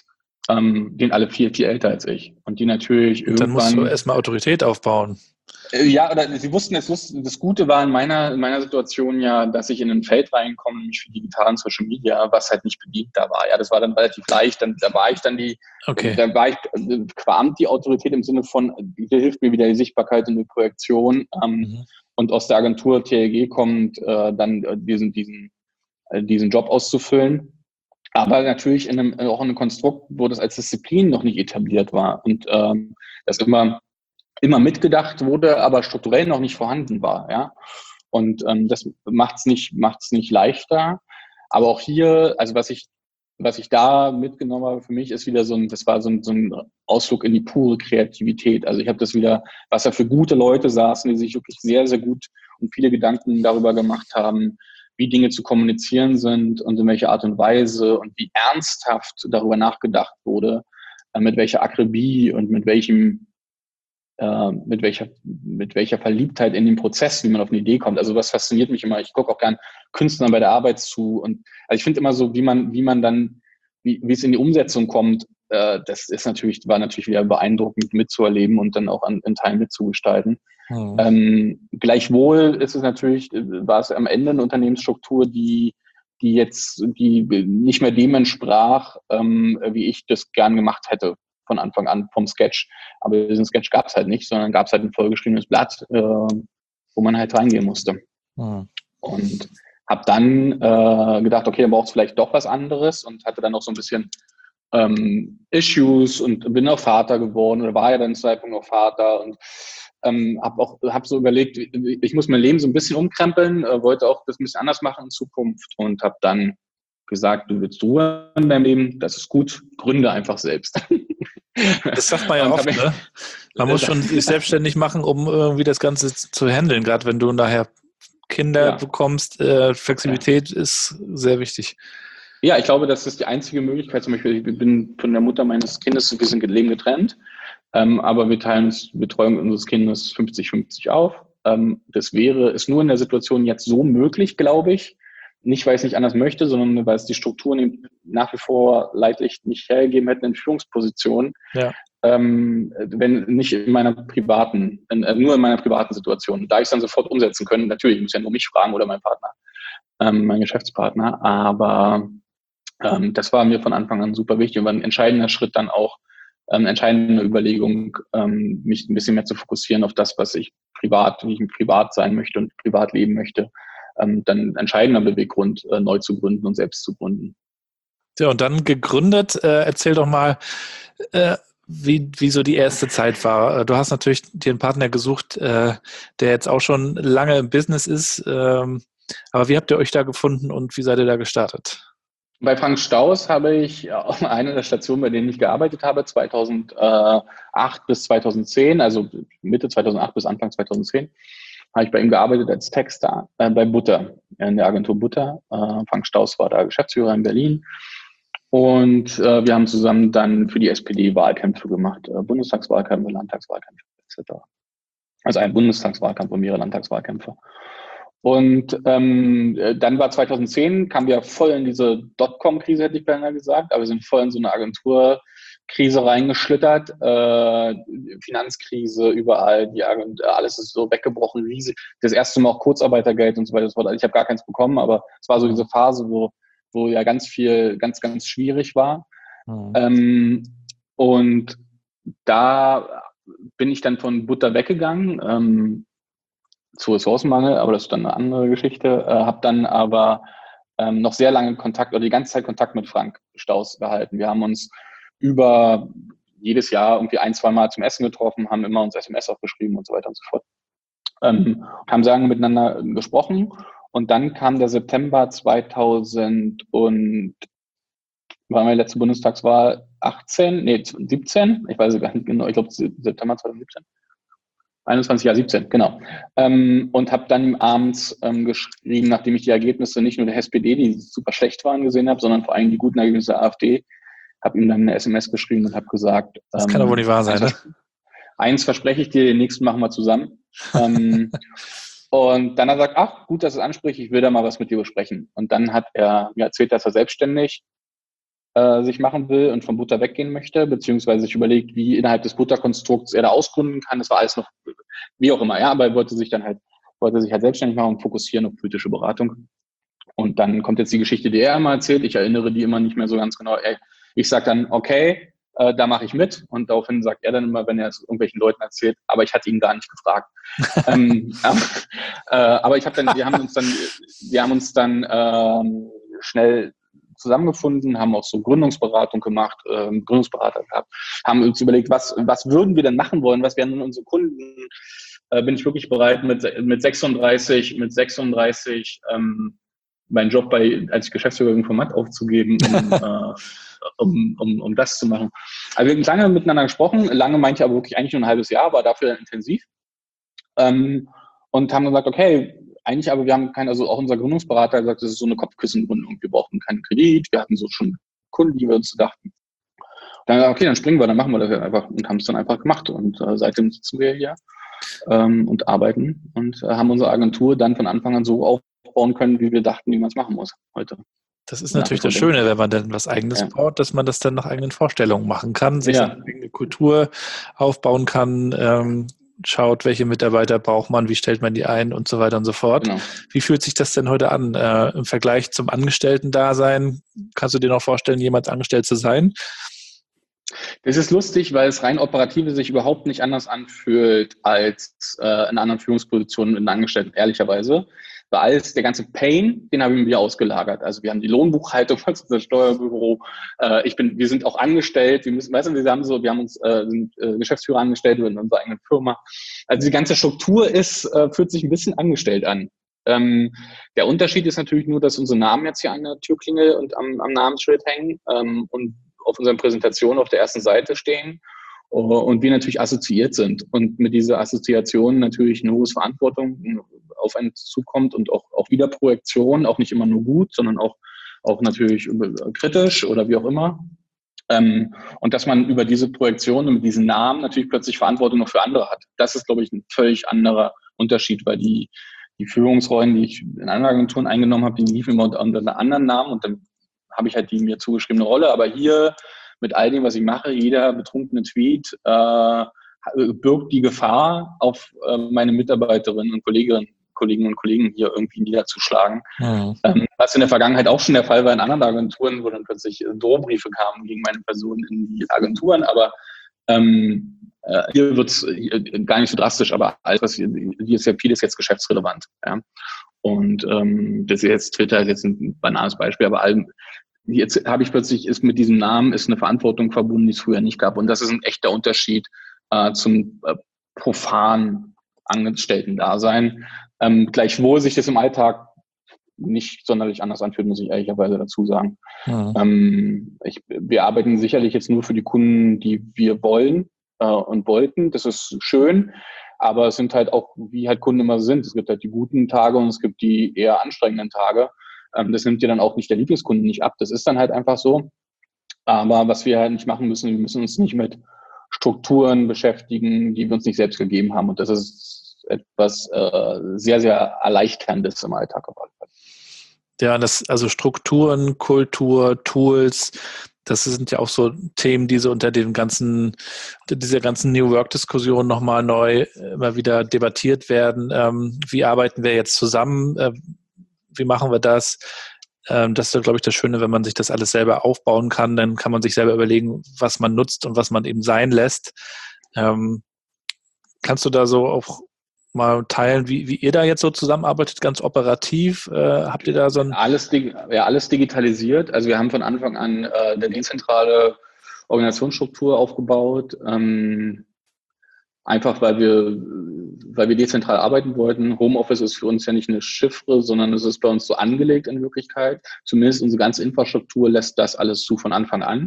Speaker 3: ähm, die sind alle viel, viel älter als ich. Und die natürlich
Speaker 2: Und dann musst du
Speaker 3: irgendwann...
Speaker 2: erstmal Autorität aufbauen.
Speaker 3: Äh, Ja, oder sie wussten, es wussten, das Gute war in meiner, in meiner Situation ja, dass ich in ein Feld reinkomme, nämlich für digital und Social Media, was halt nicht bedient da war. Ja, das war dann relativ leicht. Dann, da war ich dann die,
Speaker 2: Okay.
Speaker 3: da war ich äh, qualmt die Autorität im Sinne von, hier hilft mir wieder die Sichtbarkeit und die Projektion. Ähm,
Speaker 2: Mhm.
Speaker 3: und aus der Agentur T L G kommt, äh, dann äh, diesen, diesen, äh, diesen Job auszufüllen. Aber natürlich in einem, auch in einem Konstrukt, wo das als Disziplin noch nicht etabliert war und ähm, das immer immer mitgedacht wurde, aber strukturell noch nicht vorhanden war, ja. Und ähm, das macht's nicht, macht's nicht leichter. Aber auch hier, also was ich, was ich da mitgenommen habe für mich, ist wieder so ein, das war so ein, so ein Ausflug in die pure Kreativität. Also ich habe das wieder, was da für gute Leute saßen, die sich wirklich sehr, sehr gut und viele Gedanken darüber gemacht haben, wie Dinge zu kommunizieren sind und in welcher Art und Weise und wie ernsthaft darüber nachgedacht wurde, äh, mit welcher Akribie und mit welchem äh, mit welcher, mit welcher Verliebtheit in den Prozess, wie man auf eine Idee kommt. Also was fasziniert mich immer. Ich gucke auch gern Künstlern bei der Arbeit zu und also ich finde immer so, wie man, wie man dann, wie, wie es in die Umsetzung kommt, äh, das ist natürlich, war natürlich wieder beeindruckend mitzuerleben und dann auch an, in Teilen mitzugestalten.
Speaker 2: Mhm.
Speaker 3: Ähm, gleichwohl ist es natürlich, war es am Ende eine Unternehmensstruktur, die die jetzt, die nicht mehr dem entsprach, ähm, wie ich das gern gemacht hätte von Anfang an vom Sketch. Aber diesen Sketch gab es halt nicht, sondern gab es halt ein vollgeschriebenes Blatt, äh, wo man halt reingehen musste.
Speaker 2: Mhm.
Speaker 3: Und habe dann äh, gedacht, okay, dann braucht es vielleicht doch was anderes und hatte dann noch so ein bisschen ähm, Issues und bin auch Vater geworden oder war ja dann zu Zeitpunkt noch Vater und ähm, habe auch hab so überlegt, ich muss mein Leben so ein bisschen umkrempeln, äh, wollte auch das ein bisschen anders machen in Zukunft und habe dann gesagt, du willst Ruhe in deinem Leben, das ist gut, gründe einfach selbst.
Speaker 2: Das sagt man ja
Speaker 3: Und
Speaker 2: oft,
Speaker 3: ich,
Speaker 2: ne? Man muss schon sich selbstständig machen, um irgendwie das Ganze zu handeln, gerade wenn du nachher Kinder
Speaker 3: ja.
Speaker 2: bekommst. Äh, Flexibilität ja. ist sehr wichtig.
Speaker 3: Ja, ich glaube, das ist die einzige Möglichkeit. Zum Beispiel, ich bin von der Mutter meines Kindes, wir sind Leben getrennt, ähm, aber wir teilen uns die Betreuung unseres Kindes fünfzig fünfzig auf. Ähm, das wäre, ist nur in der Situation jetzt so möglich, glaube ich. Nicht, weil ich es nicht anders möchte, sondern weil es die Strukturen nach wie vor leidlich nicht hergegeben hätten in Führungspositionen.
Speaker 2: Ja.
Speaker 3: Ähm, wenn nicht in meiner privaten, in, äh, nur in meiner privaten Situation. Da ich es dann sofort umsetzen können, natürlich, ich muss ja nur mich fragen oder meinen Partner, ähm, meinen Geschäftspartner, aber ähm, das war mir von Anfang an super wichtig und war ein entscheidender Schritt dann auch, ähm, entscheidende Überlegung, ähm, mich ein bisschen mehr zu fokussieren auf das, was ich privat, wie ich privat sein möchte und privat leben möchte. Ähm, dann ein entscheidender Beweggrund, äh, neu zu gründen und selbst zu gründen.
Speaker 2: Ja, und dann gegründet, äh, erzähl doch mal, äh, wie, wie so die erste Zeit war. Du hast natürlich dir einen Partner gesucht, äh, der jetzt auch schon lange im Business ist, ähm, aber wie habt ihr euch da gefunden und wie seid ihr da gestartet?
Speaker 3: Bei Frank Staus habe ich eine der Stationen, bei denen ich gearbeitet habe, zweitausendacht bis zweitausendzehn, also Mitte zweitausendacht bis Anfang zweitausendzehn, habe ich bei ihm gearbeitet als Texter äh, bei Butter, in der Agentur Butter. Äh, Frank Staus war da Geschäftsführer in Berlin. Und äh, wir haben zusammen dann für die S P D Wahlkämpfe gemacht, äh, Bundestagswahlkämpfe, Landtagswahlkämpfe et cetera. Also ein Bundestagswahlkampf und mehrere Landtagswahlkämpfe. Und ähm, dann war zweitausendzehn, kamen wir voll in diese Dotcom-Krise, hätte ich beinahe gesagt, aber wir sind voll in so eine Agenturkrise reingeschlittert, äh, Finanzkrise überall, die Agent, alles ist so weggebrochen, riesig. Das erste Mal auch Kurzarbeitergeld und so weiter. Ich habe gar keins bekommen, aber es war so diese Phase, wo, wo ja ganz viel, ganz, ganz schwierig war.
Speaker 2: Mhm.
Speaker 3: Ähm, und da bin ich dann von Butter weggegangen, ähm, zu Ressourcenmangel, aber das ist dann eine andere Geschichte. Äh, habe dann aber ähm, noch sehr lange Kontakt oder die ganze Zeit Kontakt mit Frank Staus gehalten. Wir haben uns über jedes Jahr irgendwie ein, zwei Mal zum Essen getroffen, haben immer uns S M S aufgeschrieben und so weiter und so fort. Ähm, haben sehr lange miteinander gesprochen und dann kam der September zweitausend und war meine letzte Bundestagswahl achtzehn, nee, siebzehn, ich weiß gar nicht genau, ich glaube September zweitausendsiebzehn. einundzwanzig, ja, siebzehn, genau. Ähm, und habe dann abends ähm, geschrieben, nachdem ich die Ergebnisse nicht nur der S P D, die super schlecht waren, gesehen habe, sondern vor allem die guten Ergebnisse der AfD, habe ihm dann eine S M S geschrieben und habe gesagt,
Speaker 2: Das
Speaker 3: ähm,
Speaker 2: kann doch wohl nicht wahr sein,
Speaker 3: eins,
Speaker 2: ne?
Speaker 3: eins verspreche ich dir, den nächsten machen wir zusammen. ähm, und dann hat er gesagt, ach, gut, dass du es ansprichst, ich will da mal was mit dir besprechen. Und dann hat er mir erzählt, dass er selbstständig äh, sich machen will und von Butter weggehen möchte, beziehungsweise sich überlegt, wie innerhalb des Butterkonstrukts er da ausgründen kann. Das war alles noch, wie auch immer, ja, aber er wollte sich dann halt, wollte sich halt selbstständig machen und fokussieren auf politische Beratung. Und dann kommt jetzt die Geschichte, die er immer erzählt. Ich erinnere die immer nicht mehr so ganz genau. Ey, ich sage dann, okay, äh, da mache ich mit. Und daraufhin sagt er dann immer, wenn er es irgendwelchen Leuten erzählt, aber ich hatte ihn gar nicht gefragt. ähm, äh, aber ich habe dann, wir haben uns dann, wir haben uns dann ähm, schnell zusammengefunden, haben auch so Gründungsberatung gemacht, ähm, Gründungsberater gehabt, haben uns überlegt, was, was würden wir denn machen wollen, was wären unsere Kunden? Äh, bin ich wirklich bereit, mit, mit sechsunddreißig, mit sechsunddreißig ähm, meinen Job bei als Geschäftsführer im Format aufzugeben, um, äh, um, um, um das zu machen. Also wir haben lange miteinander gesprochen, lange meinte ich aber wirklich eigentlich nur ein halbes Jahr, war dafür intensiv. Ähm, und haben gesagt, okay, eigentlich aber wir haben keinen, also auch unser Gründungsberater hat gesagt, das ist so eine Kopfkissengründung, wir brauchten keinen Kredit, wir hatten so schon Kunden, die wir uns dachten. Dann gesagt, okay, dann springen wir, dann machen wir das einfach und haben es dann einfach gemacht und äh, seitdem sitzen wir hier ähm, und arbeiten und äh, haben unsere Agentur dann von Anfang an so aufbauen können, wie wir dachten, wie man es machen muss heute.
Speaker 2: Das ist natürlich das Schöne, wenn man dann was Eigenes ja. baut, dass man das dann nach eigenen Vorstellungen machen kann, sich ja. eine eigene Kultur aufbauen kann, ähm, schaut, welche Mitarbeiter braucht man, wie stellt man die ein und so weiter und so fort. Genau. Wie fühlt sich das denn heute an äh, im Vergleich zum Angestellten-Dasein? Kannst du dir noch vorstellen, jemals angestellt zu sein?
Speaker 3: Das ist lustig, weil es rein operative sich überhaupt nicht anders anfühlt als äh, in anderen Führungspositionen in Angestellten, ehrlicherweise. Weil alles, der ganze Pain, den haben wir ausgelagert. Also wir haben die Lohnbuchhaltung von unserem Steuerbüro. Äh, ich bin, wir sind auch angestellt. Wir müssen, weißt du, wir haben so, wir haben uns äh, sind, äh, Geschäftsführer angestellt in unserer eigenen Firma. Also die ganze Struktur ist, äh, fühlt sich ein bisschen angestellt an. Ähm, der Unterschied ist natürlich nur, dass unsere Namen jetzt hier an der Türklingel und am, am Namensschild hängen ähm, und auf unseren Präsentationen auf der ersten Seite stehen und wir natürlich assoziiert sind und mit dieser Assoziation natürlich eine hohe Verantwortung auf einen zukommt und auch, auch wieder Projektion, auch nicht immer nur gut, sondern auch, auch natürlich kritisch oder wie auch immer. Ähm, und dass man über diese Projektion und mit diesen Namen natürlich plötzlich Verantwortung noch für andere hat. Das ist, glaube ich, ein völlig anderer Unterschied, weil die, die Führungsrollen, die ich in anderen Agenturen eingenommen habe, die liefen immer unter einem anderen Namen und dann habe ich halt die mir zugeschriebene Rolle. Aber hier mit all dem, was ich mache, jeder betrunkene Tweet äh, birgt die Gefahr, auf äh, meine Mitarbeiterinnen und Kolleginnen, Kolleginnen und Kollegen hier irgendwie niederzuschlagen. Mhm. Ähm, was in der Vergangenheit auch schon der Fall war in anderen Agenturen, wo dann plötzlich Drohbriefe kamen gegen meine Person in die Agenturen. Aber ähm, äh, hier wird es gar nicht so drastisch, aber alles, was hier, hier ist ja vieles jetzt geschäftsrelevant. Ja? Und ähm, das ist jetzt Twitter ist jetzt ein banales Beispiel, aber allem, jetzt habe ich plötzlich, ist mit diesem Namen ist eine Verantwortung verbunden, die es früher nicht gab. Und das ist ein echter Unterschied äh, zum äh, profanen Angestellten-Dasein. Ähm, gleichwohl sich das im Alltag nicht sonderlich anders anfühlt, muss ich ehrlicherweise dazu sagen. Ja. Ähm, ich, wir arbeiten sicherlich jetzt nur für die Kunden, die wir wollen äh, und wollten. Das ist schön. Aber es sind halt auch, wie halt Kunden immer sind. Es gibt halt die guten Tage und es gibt die eher anstrengenden Tage. Ähm, das nimmt dir dann auch nicht der Lieblingskunden nicht ab. Das ist dann halt einfach so. Aber was wir halt nicht machen müssen, wir müssen uns nicht mit Strukturen beschäftigen, die wir uns nicht selbst gegeben haben. Und das ist etwas äh, sehr, sehr Erleichterndes im Alltag.
Speaker 2: Ja, das, also Strukturen, Kultur, Tools, das sind ja auch so Themen, die so unter dem ganzen, dieser ganzen New Work-Diskussion nochmal neu immer wieder debattiert werden. Ähm, wie arbeiten wir jetzt zusammen? Äh, wie machen wir das? Ähm, das ist, glaube ich, das Schöne, wenn man sich das alles selber aufbauen kann, dann kann man sich selber überlegen, was man nutzt und was man eben sein lässt. Ähm, kannst du da so auch mal teilen, wie, wie ihr da jetzt so zusammenarbeitet, ganz operativ? Äh, habt ihr da so ein...
Speaker 3: Alles, ja, alles digitalisiert. Also wir haben von Anfang an äh, eine dezentrale Organisationsstruktur aufgebaut. Ähm, einfach, weil wir, weil wir dezentral arbeiten wollten. Homeoffice ist für uns ja nicht eine Chiffre, sondern es ist bei uns so angelegt in Wirklichkeit. Zumindest unsere ganze Infrastruktur lässt das alles zu von Anfang an.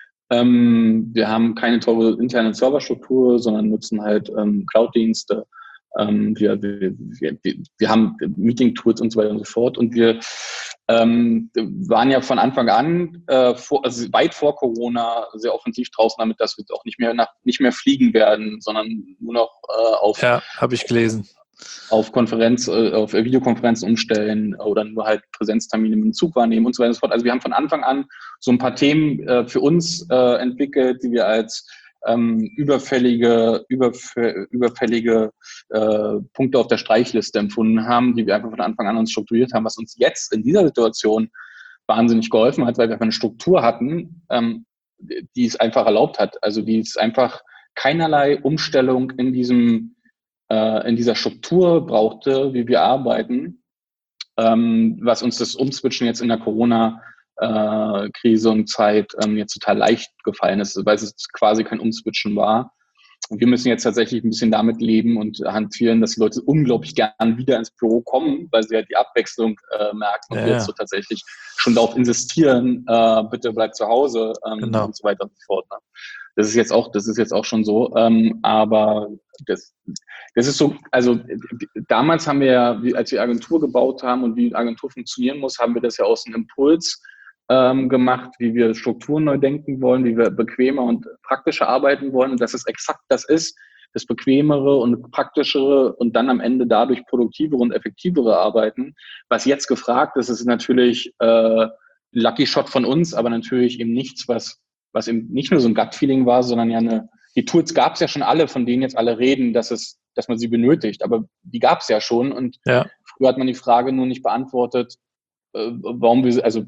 Speaker 3: Ähm, wir haben keine teure interne Serverstruktur, sondern nutzen halt ähm, Cloud-Dienste. Ähm, wir, wir, wir, wir haben Meeting-Tools und so weiter und so fort. Und wir ähm, waren ja von Anfang an, äh, vor, also weit vor Corona, sehr offensiv draußen damit, dass wir auch nicht mehr nach, nicht mehr fliegen werden, sondern nur noch äh, auf,
Speaker 2: ja, habe ich gelesen.
Speaker 3: auf Konferenz, äh, auf Videokonferenzen umstellen oder nur halt Präsenztermine mit dem Zug wahrnehmen und so weiter und so fort. Also wir haben von Anfang an so ein paar Themen äh, für uns äh, entwickelt, die wir als ähm, überfällige, überf überfällige äh, Punkte auf der Streichliste empfunden haben, die wir einfach von Anfang an uns strukturiert haben, was uns jetzt in dieser Situation wahnsinnig geholfen hat, weil wir einfach eine Struktur hatten, ähm, die es einfach erlaubt hat. Also die es einfach keinerlei Umstellung in diesem äh, in dieser Struktur brauchte, wie wir arbeiten, ähm, was uns das Umswitchen jetzt in der Corona-Krise und Zeit ähm, jetzt total leicht gefallen ist, weil es quasi kein Umswitchen war. Und wir müssen jetzt tatsächlich ein bisschen damit leben und hantieren, dass die Leute unglaublich gern wieder ins Büro kommen, weil sie halt die Abwechslung äh, merken und
Speaker 2: Ja,
Speaker 3: wir jetzt so tatsächlich schon darauf insistieren, äh, bitte bleibt zu Hause ähm,
Speaker 2: genau.
Speaker 3: und so weiter und so fort. Ne? Das ist jetzt auch, das ist jetzt auch schon so, ähm, aber das, das ist so, also damals haben wir ja, als wir Agentur gebaut haben und wie Agentur funktionieren muss, haben wir das ja aus einem Impuls ähm, gemacht, wie wir Strukturen neu denken wollen, wie wir bequemer und praktischer arbeiten wollen und dass es exakt das ist, das bequemere und praktischere und dann am Ende dadurch produktivere und effektivere Arbeiten. Was jetzt gefragt ist, ist natürlich äh, Lucky Shot von uns, aber natürlich eben nichts, was was eben nicht nur so ein Gut-Feeling war, sondern ja eine, die Tools gab es ja schon alle, von denen jetzt alle reden, dass es, dass man sie benötigt, aber die gab es ja schon und
Speaker 2: ja.
Speaker 3: früher hat man die Frage nur nicht beantwortet, äh, warum wir, also,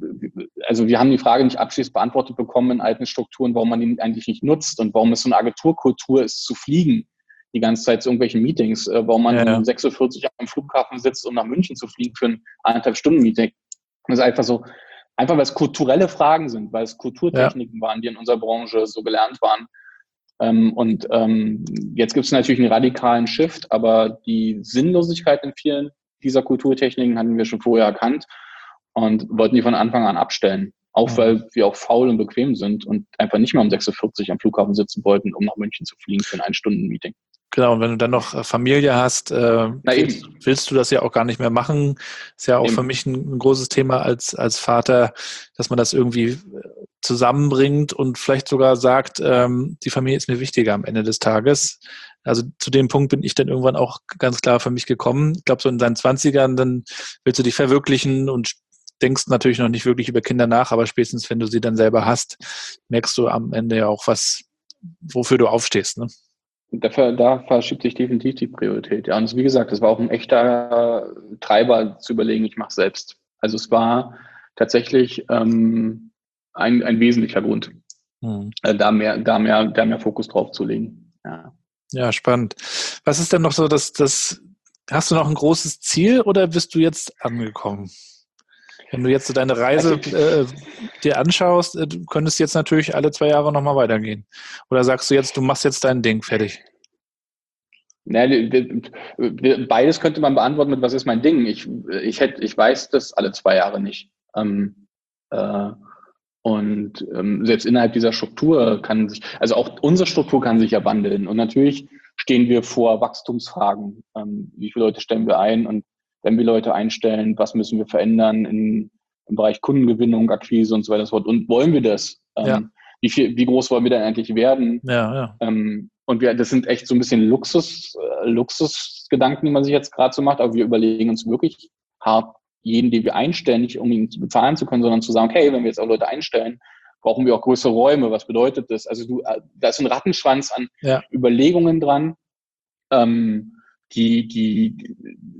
Speaker 3: also wir haben die Frage nicht abschließend beantwortet bekommen in alten Strukturen, warum man die eigentlich nicht nutzt und warum es so eine Agenturkultur ist, zu fliegen, die ganze Zeit zu irgendwelchen Meetings, äh, warum man
Speaker 2: Ja, ja.
Speaker 3: um sechs Uhr vierzig am Flughafen sitzt, um nach München zu fliegen für ein eineinhalb Stunden Meeting. Das ist einfach so, einfach weil es kulturelle Fragen sind, weil es Kulturtechniken ja. waren, die in unserer Branche so gelernt waren. Ähm, und ähm, jetzt gibt es natürlich einen radikalen Shift, aber die Sinnlosigkeit in vielen dieser Kulturtechniken hatten wir schon vorher erkannt und wollten die von Anfang an abstellen. Auch mhm. weil wir auch faul und bequem sind und einfach nicht mehr um sechs Uhr vierzig am Flughafen sitzen wollten, um nach München zu fliegen für ein Ein-Stunden-Meeting.
Speaker 2: Genau, und wenn du dann noch Familie hast, äh, willst, willst du das ja auch gar nicht mehr machen. Ist ja auch eben. Für mich ein, ein großes Thema als, als Vater, dass man das irgendwie zusammenbringt und vielleicht sogar sagt, ähm, die Familie ist mir wichtiger am Ende des Tages. Also zu dem Punkt bin ich dann irgendwann auch ganz klar für mich gekommen. Ich glaube, so in deinen Zwanzigern, dann willst du dich verwirklichen und denkst natürlich noch nicht wirklich über Kinder nach, aber spätestens, wenn du sie dann selber hast, merkst du am Ende ja auch was, wofür du aufstehst, ne?
Speaker 3: Da, da verschiebt sich definitiv die Priorität. Ja, und wie gesagt, das war auch ein echter Treiber zu überlegen, ich mache selbst. Also es war tatsächlich ähm, ein, ein wesentlicher Grund, hm. äh, da mehr, da mehr, da mehr Fokus drauf zu legen. Ja.
Speaker 2: Ja, spannend. Was ist denn noch so, dass das, hast du noch ein großes Ziel oder bist du jetzt angekommen? Wenn du jetzt so deine Reise äh, dir anschaust, äh, du könntest jetzt natürlich alle zwei Jahre nochmal weitergehen. Oder sagst du jetzt, du machst jetzt dein Ding fertig?
Speaker 3: Na, beides könnte man beantworten mit, was ist mein Ding? Ich, ich, hätte, ich weiß das alle zwei Jahre nicht. Ähm, äh, und ähm, selbst innerhalb dieser Struktur kann sich, also auch unsere Struktur kann sich ja wandeln. Und natürlich stehen wir vor Wachstumsfragen. Ähm, wie viele Leute stellen wir ein? Und wenn wir Leute einstellen, was müssen wir verändern in, im Bereich Kundengewinnung, Akquise und so weiter und so fort. Und wollen wir das? Ähm, ja. wie, viel, wie groß wollen wir denn eigentlich werden?
Speaker 2: Ja, ja.
Speaker 3: Ähm, und wir, das sind echt so ein bisschen Luxus, äh, Luxusgedanken, die man sich jetzt gerade so macht. Aber wir überlegen uns wirklich hart, jeden, den wir einstellen, nicht um ihn bezahlen zu können, sondern zu sagen, okay, wenn wir jetzt auch Leute einstellen, brauchen wir auch größere Räume. Was bedeutet das? Also du, da ist ein Rattenschwanz an ja. Überlegungen dran, ähm, die, die,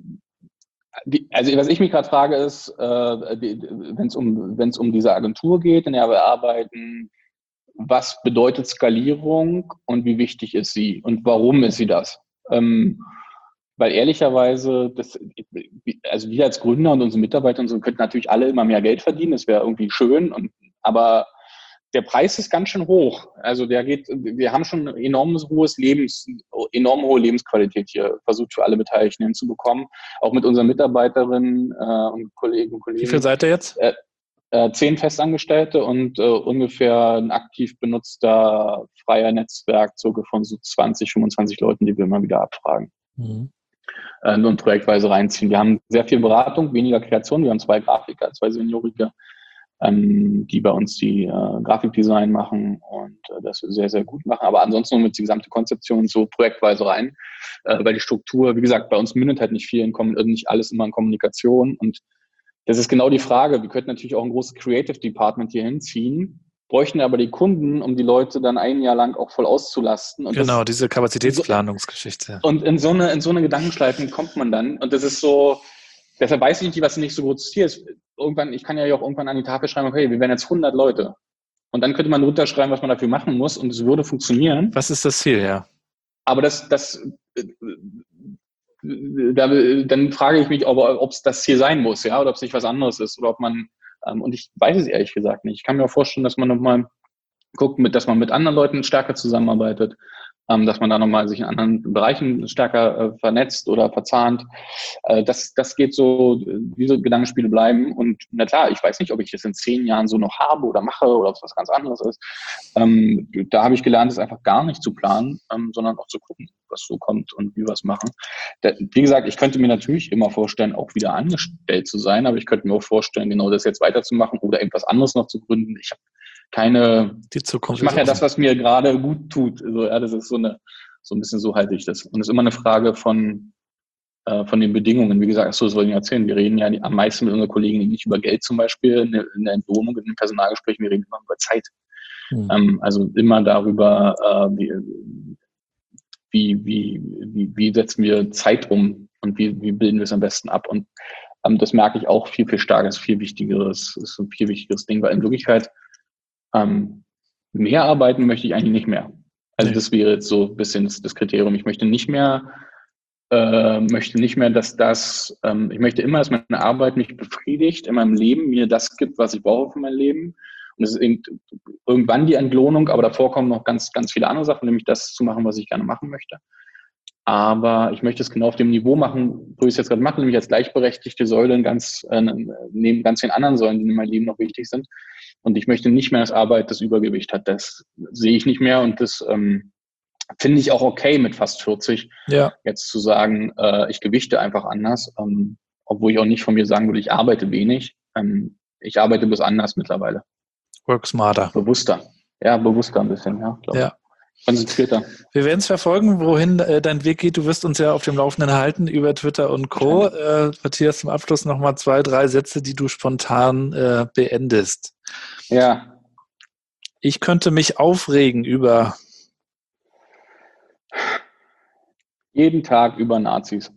Speaker 3: die, also was ich mich gerade frage ist, äh, wenn es um, wenn es um diese Agentur geht, in der wir arbeiten, was bedeutet Skalierung und wie wichtig ist sie und warum ist sie das? Ähm, weil ehrlicherweise, das, also wir als Gründer und unsere Mitarbeiter und so könnten natürlich alle immer mehr Geld verdienen, das wäre irgendwie schön, und, aber der Preis ist ganz schön hoch. Also der geht, wir haben schon ein enormes hohes Lebens, enorm hohe Lebensqualität hier versucht für alle Beteiligten hinzubekommen, auch mit unseren Mitarbeiterinnen äh, und Kollegen und Kollegen.
Speaker 2: Wie viel seid ihr jetzt?
Speaker 3: Äh, äh, zehn Festangestellte und äh, ungefähr ein aktiv benutzter freier Netzwerk, circa von so zwanzig, fünfundzwanzig Leuten, die wir immer wieder abfragen. Mhm. Äh, und projektweise reinziehen. Wir haben sehr viel Beratung, weniger Kreation. Wir haben zwei Grafiker, zwei Seniorige, ähm, die bei uns die äh, Grafikdesign machen und äh, das sehr, sehr gut machen. Aber ansonsten mit die gesamte Konzeption so projektweise rein, äh, weil die Struktur, wie gesagt, bei uns mündet halt nicht viel in Kom- nicht alles immer in Kommunikation. Und das ist genau die Frage. Wir könnten natürlich auch ein großes Creative Department hier hinziehen, bräuchten aber die Kunden, um die Leute dann ein Jahr lang auch voll auszulasten. Und
Speaker 2: Genau,
Speaker 3: das,
Speaker 2: diese Kapazitätsplanungsgeschichte.
Speaker 3: und in so eine, in so eine Gedankenschleifen kommt man dann. Und das ist so, deshalb weiß ich nicht, was nicht so großes Ziel ist. Irgendwann, ich kann ja auch irgendwann an die Tafel schreiben, okay, wir werden jetzt hundert Leute. Und dann könnte man runterschreiben, was man dafür machen muss, und es würde funktionieren.
Speaker 2: Was ist das Ziel, ja?
Speaker 3: Aber das, das, da, dann frage ich mich, ob es das Ziel sein muss, ja, oder ob es nicht was anderes ist, oder ob man, ähm, und ich weiß es ehrlich gesagt nicht. Ich kann mir auch vorstellen, dass man nochmal guckt, mit, dass man mit anderen Leuten stärker zusammenarbeitet, ähm, dass man da nochmal sich in anderen Bereichen stärker äh, vernetzt oder verzahnt. Äh, das, das geht so, diese Gedankenspiele bleiben. Und na klar, ich weiß nicht, ob ich das in zehn Jahren so noch habe oder mache oder ob es was ganz anderes ist. Ähm, da habe ich gelernt, es einfach gar nicht zu planen, ähm, sondern auch zu gucken, was so kommt und wie wir es machen. Da, wie gesagt, ich könnte mir natürlich immer vorstellen, auch wieder angestellt zu sein, aber ich könnte mir auch vorstellen, genau das jetzt weiterzumachen oder irgendwas anderes noch zu gründen. Ich habe keine,
Speaker 2: Die Zukunft
Speaker 3: ich mache
Speaker 2: ist
Speaker 3: ja
Speaker 2: offen.
Speaker 3: das, was mir gerade gut tut. Also, ja, das ist so eine, so ein bisschen so halte ich das. Und es ist immer eine Frage von, äh, von den Bedingungen. Wie gesagt, achso, das wollte ich erzählen. Wir reden ja die, am meisten mit unseren Kollegen nicht über Geld zum Beispiel in der, in der Entlohnung, in den Personalgesprächen. Wir reden immer über Zeit. Hm. Ähm, also immer darüber, äh, wie, wie, wie, wie, wie setzen wir Zeit um und wie, wie bilden wir es am besten ab. Und ähm, das merke ich auch viel, viel stärker. Das ist viel wichtigeres, ist ein viel wichtigeres Ding, weil in Wirklichkeit Ähm, mehr arbeiten möchte ich eigentlich nicht mehr. Also nee. Das wäre jetzt so ein bisschen das, das Kriterium. Ich möchte nicht mehr, äh, möchte nicht mehr, dass das, ähm, ich möchte immer, dass meine Arbeit mich befriedigt in meinem Leben, mir das gibt, was ich brauche für mein Leben. Und es ist eben irgendwann die Entlohnung, aber davor kommen noch ganz, ganz viele andere Sachen, nämlich das zu machen, was ich gerne machen möchte. Aber ich möchte es genau auf dem Niveau machen, wo ich es jetzt gerade mache, nämlich als gleichberechtigte Säule ganz, äh, neben ganz vielen anderen Säulen, die in meinem Leben noch wichtig sind. Und ich möchte nicht mehr, dass Arbeit das Übergewicht hat. Das sehe ich nicht mehr, und das ähm, finde ich auch okay mit fast vierzig.
Speaker 2: Ja.
Speaker 3: Jetzt zu sagen, äh, ich gewichte einfach anders, ähm, obwohl ich auch nicht von mir sagen würde, ich arbeite wenig. Ähm, ich arbeite bloß anders mittlerweile.
Speaker 2: Work smarter.
Speaker 3: Bewusster. Ja, bewusster ein bisschen, ja. Glaub.
Speaker 2: Ja.
Speaker 3: Konzentrierter.
Speaker 2: Wir werden es verfolgen, wohin äh, dein Weg geht. Du wirst uns ja auf dem Laufenden halten über Twitter und Co. Äh, Matthias, zum Abschluss nochmal zwei, drei Sätze, die du spontan äh, beendest.
Speaker 3: Ja.
Speaker 2: Ich könnte mich aufregen über
Speaker 3: jeden Tag über Nazis.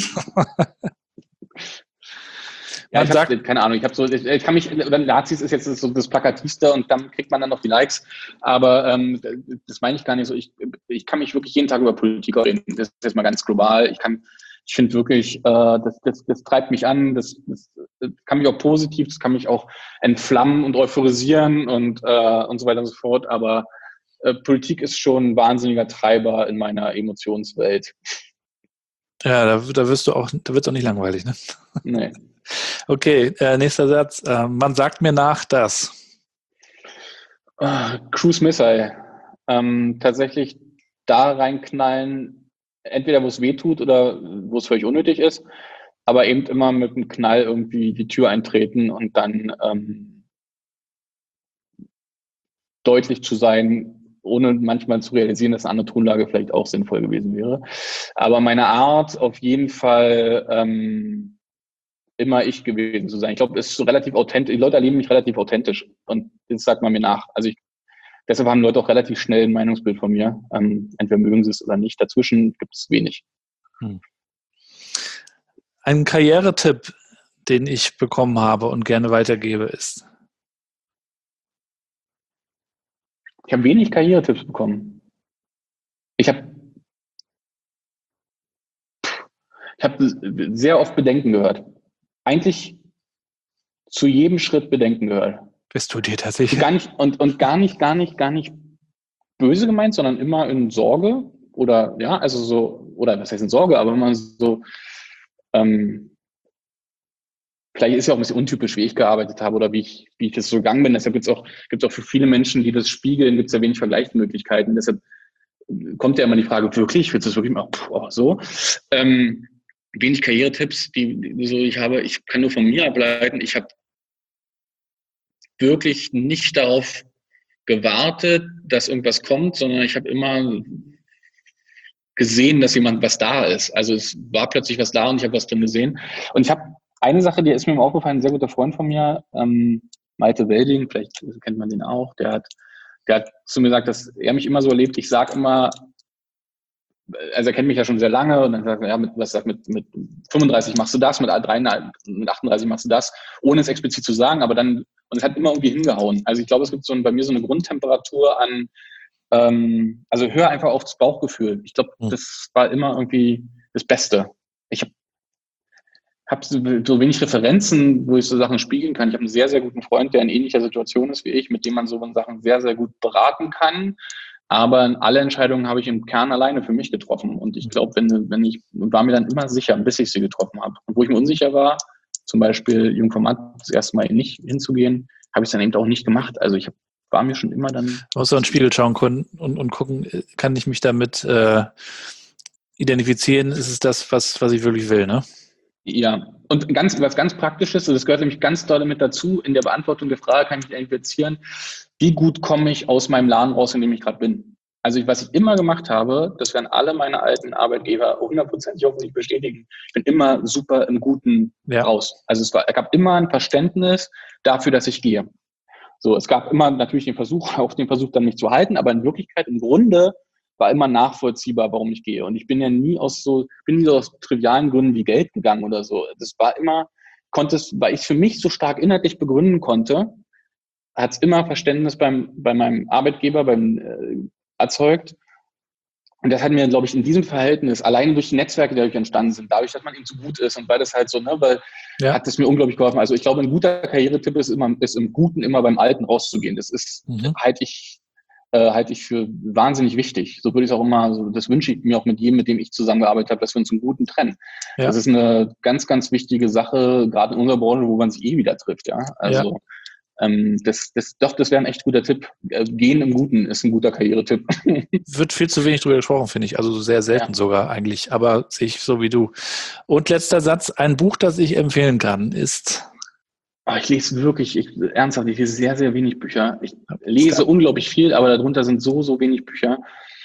Speaker 3: Ja,
Speaker 2: man
Speaker 3: ich
Speaker 2: sagt,
Speaker 3: hab, keine Ahnung, ich habe so, ich, ich kann mich, oder Nazis ist jetzt so das Plakativste, und dann kriegt man dann noch die Likes, aber ähm, das meine ich gar nicht so. Ich, ich kann mich wirklich jeden Tag über Politik reden. Das ist jetzt mal ganz global. Ich kann, ich finde wirklich, äh, das, das, das treibt mich an, das, das, das kann mich auch positiv, das kann mich auch entflammen und euphorisieren und, äh, und so weiter und so fort, aber äh, Politik ist schon ein wahnsinniger Treiber in meiner Emotionswelt.
Speaker 2: Ja, da, da wirst du auch, da wird es auch nicht langweilig, ne?
Speaker 3: Nee.
Speaker 2: Okay, äh, nächster Satz. Äh, man sagt mir nach, dass
Speaker 3: uh, Cruise Missile ähm, tatsächlich da reinknallen, entweder wo es weh tut oder wo es völlig unnötig ist, aber eben immer mit einem Knall irgendwie die Tür eintreten und dann ähm, deutlich zu sein, ohne manchmal zu realisieren, dass eine andere Tonlage vielleicht auch sinnvoll gewesen wäre. Aber meine Art auf jeden Fall ähm, immer ich gewesen zu sein. Ich glaube, es ist so relativ authentisch. Die Leute erleben mich relativ authentisch, und das sagt man mir nach. Also ich, deshalb haben Leute auch relativ schnell ein Meinungsbild von mir. Ähm, entweder mögen sie es oder nicht. Dazwischen gibt es wenig. Hm.
Speaker 2: Ein Karrieretipp, den ich bekommen habe und gerne weitergebe, ist?
Speaker 3: Ich habe wenig Karrieretipps bekommen. Ich habe ich habe sehr oft Bedenken gehört. Eigentlich zu jedem Schritt Bedenken gehört.
Speaker 2: Bist du dir tatsächlich?
Speaker 3: Gar nicht, und, und gar nicht, gar nicht, gar nicht böse gemeint, sondern immer in Sorge oder, ja, also so, oder was heißt in Sorge, aber immer so, ähm, vielleicht ist ja auch ein bisschen untypisch, wie ich gearbeitet habe oder wie ich, wie ich das so gegangen bin. Deshalb gibt es auch, gibt's auch für viele Menschen, die das spiegeln, gibt es ja wenig Vergleichsmöglichkeiten. Deshalb kommt ja immer die Frage, wirklich, willst du das wirklich mal, oh, so? Ähm, wenig Karrieretipps, die, die so ich habe. Ich kann nur von mir ableiten. Ich habe wirklich nicht darauf gewartet, dass irgendwas kommt, sondern ich habe immer gesehen, dass jemand was da ist. Also es war plötzlich was da und ich habe was drin gesehen. Und ich habe eine Sache, die ist mir aufgefallen, ein sehr guter Freund von mir, ähm, Malte Welding, vielleicht kennt man den auch, der hat, der hat zu mir gesagt, dass er mich immer so erlebt, ich sage immer, also er kennt mich ja schon sehr lange und dann sagt er, ja, mit, was sagt, mit, mit fünfunddreißig machst du das, mit, mit achtunddreißig machst du das, ohne es explizit zu sagen, aber dann, und es hat immer irgendwie hingehauen. Also ich glaube, es gibt so ein, bei mir so eine Grundtemperatur an, ähm, also hör einfach auf das Bauchgefühl. Ich glaube,
Speaker 2: Hm.
Speaker 3: das war immer irgendwie das Beste. Ich habe hab so, so wenig Referenzen, wo ich so Sachen spiegeln kann. Ich habe einen sehr, sehr guten Freund, der in ähnlicher Situation ist wie ich, mit dem man so Sachen sehr, sehr gut beraten kann. Aber alle Entscheidungen habe ich im Kern alleine für mich getroffen. Und ich glaube, wenn, wenn ich, war mir dann immer sicher, bis ich sie getroffen habe. Und wo ich mir unsicher war, zum Beispiel Jungformat das erste Mal nicht hinzugehen, habe ich es dann eben auch nicht gemacht. Also ich hab, war mir schon immer dann...
Speaker 2: Man muss so in den Spiegel schauen können und, und gucken, kann ich mich damit äh, identifizieren? Ist es das, was, was ich wirklich will, ne?
Speaker 3: Ja, und ganz, was ganz Praktisches, das gehört nämlich ganz doll mit dazu, in der Beantwortung der Frage kann ich identifizieren, wie gut komme ich aus meinem Laden raus, in dem ich gerade bin. Also ich, was ich immer gemacht habe, das werden alle meine alten Arbeitgeber hundertprozentig hoffentlich bestätigen, ich bin immer super im Guten
Speaker 2: Ja.
Speaker 3: raus. Also es, war, es gab immer ein Verständnis dafür, dass ich gehe. So, es gab immer natürlich den Versuch, auch den Versuch dann nicht zu halten, aber in Wirklichkeit, im Grunde war immer nachvollziehbar, warum ich gehe. Und ich bin ja nie aus so, bin nie so aus trivialen Gründen wie Geld gegangen oder so. Das war immer, konnte es, weil ich es für mich so stark inhaltlich begründen konnte, hat es immer Verständnis beim, bei meinem Arbeitgeber beim, äh, erzeugt. Und das hat mir, glaube ich, in diesem Verhältnis, allein durch die Netzwerke, die dadurch entstanden sind, dadurch, dass man eben so gut ist und weil das halt so, ne, weil ja. hat es mir unglaublich geholfen. Also ich glaube, ein guter Karrieretipp ist immer, ist im Guten immer beim Alten rauszugehen. Das ist, mhm. halte ich, äh, halte ich für wahnsinnig wichtig. So würde ich es auch immer, so, das wünsche ich mir auch mit jedem, mit dem ich zusammengearbeitet habe, dass wir uns im Guten trennen. Ja. Das ist eine ganz, ganz wichtige Sache, gerade in unserer Branche, wo man sich eh wieder trifft, ja. Also, ja. Ähm, das, das, doch, das wäre ein echt guter Tipp. Äh, Gehen im Guten ist ein guter Karrieretipp.
Speaker 2: Wird viel zu wenig drüber gesprochen, finde ich. Also sehr selten ja. sogar eigentlich. Aber sehe ich so wie du. Und letzter Satz. Ein Buch, das ich empfehlen kann, ist...
Speaker 3: Oh, ich lese wirklich, ich, ernsthaft, ich lese sehr, sehr wenig Bücher. Ich lese unglaublich viel, aber darunter sind so, so wenig Bücher.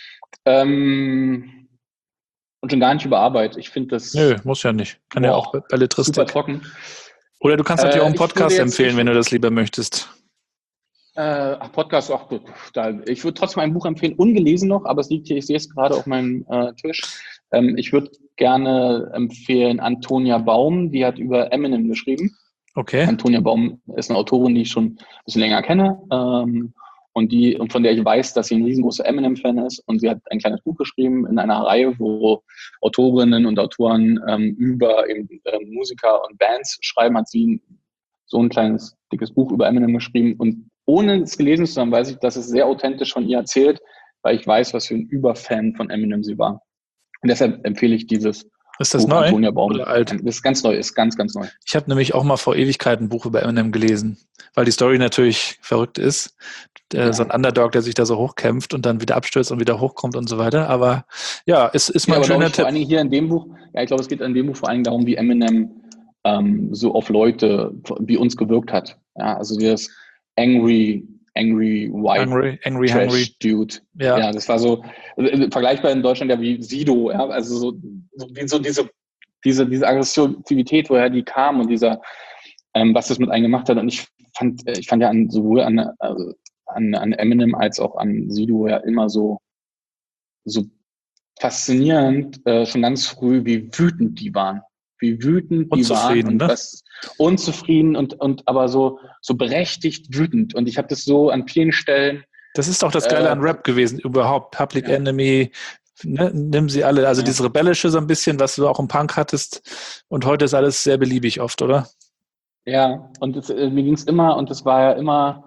Speaker 3: Ähm, und schon gar nicht über Arbeit. Ich finde das...
Speaker 2: Nö, muss ja nicht. Kann boah, ja auch Belletristik.
Speaker 3: Super trocken.
Speaker 2: Oder du kannst natürlich äh, auch einen Podcast jetzt, empfehlen, ich, wenn du das lieber möchtest.
Speaker 3: Äh, ach, Podcast, ach, da, ich würde trotzdem ein Buch empfehlen, ungelesen noch, aber es liegt hier, ich sehe es gerade auf meinem äh, Tisch. Ähm, ich würde gerne empfehlen Antonia Baum, die hat über Eminem geschrieben.
Speaker 2: Okay.
Speaker 3: Antonia Baum ist eine Autorin, die ich schon ein bisschen länger kenne ähm, und die und von der ich weiß, dass sie ein riesengroßer Eminem-Fan ist. Und sie hat ein kleines Buch geschrieben in einer Reihe, wo Autorinnen und Autoren ähm, über eben, äh, Musiker und Bands schreiben, hat sie so ein kleines, dickes Buch über Eminem geschrieben. Und ohne es gelesen zu haben, weiß ich, dass es sehr authentisch von ihr erzählt, weil ich weiß, was für ein Überfan von Eminem sie war. Und deshalb empfehle ich dieses
Speaker 2: Ist das
Speaker 3: Buch
Speaker 2: neu
Speaker 3: Antonia Baum.
Speaker 2: oder alt?
Speaker 3: Das ist ganz neu, ist ganz, ganz neu.
Speaker 2: Ich habe nämlich auch mal vor Ewigkeiten ein Buch über Eminem gelesen, weil die Story natürlich verrückt ist. Ja. So ein Underdog, der sich da so hochkämpft und dann wieder abstürzt und wieder hochkommt und so weiter. Aber ja, es ist mal ja, ein schöner Tipp.
Speaker 3: Vor allen Dingen hier in dem Buch, ja, ich glaube, es geht in dem Buch vor allen Dingen darum, wie Eminem ähm, so auf Leute wie uns gewirkt hat. Ja, also das Angry, Angry White
Speaker 2: Angry, angry,
Speaker 3: Trash
Speaker 2: hungry.
Speaker 3: Dude. Ja. ja, das war so äh, vergleichbar in Deutschland ja wie Sido. Ja, also so, so, so diese, diese, diese Aggressivität, woher die kam und dieser, ähm, was das mit einem gemacht hat. Und ich fand, ich fand ja an, sowohl an, also an, an Eminem als auch an Sido ja immer so, so faszinierend, äh, schon ganz früh, wie wütend die waren. Wie wütend die waren und
Speaker 2: ne?
Speaker 3: was unzufrieden und, und aber so, so berechtigt wütend. Und ich habe das so an vielen Stellen.
Speaker 2: Das ist doch das Geile äh, an Rap gewesen, überhaupt. Public ja. Enemy, ne, nimm sie alle. Also ja. dieses Rebellische so ein bisschen, was du auch im Punk hattest. Und heute ist alles sehr beliebig oft, oder?
Speaker 3: Ja, und es, mir ging es immer, und es war ja immer,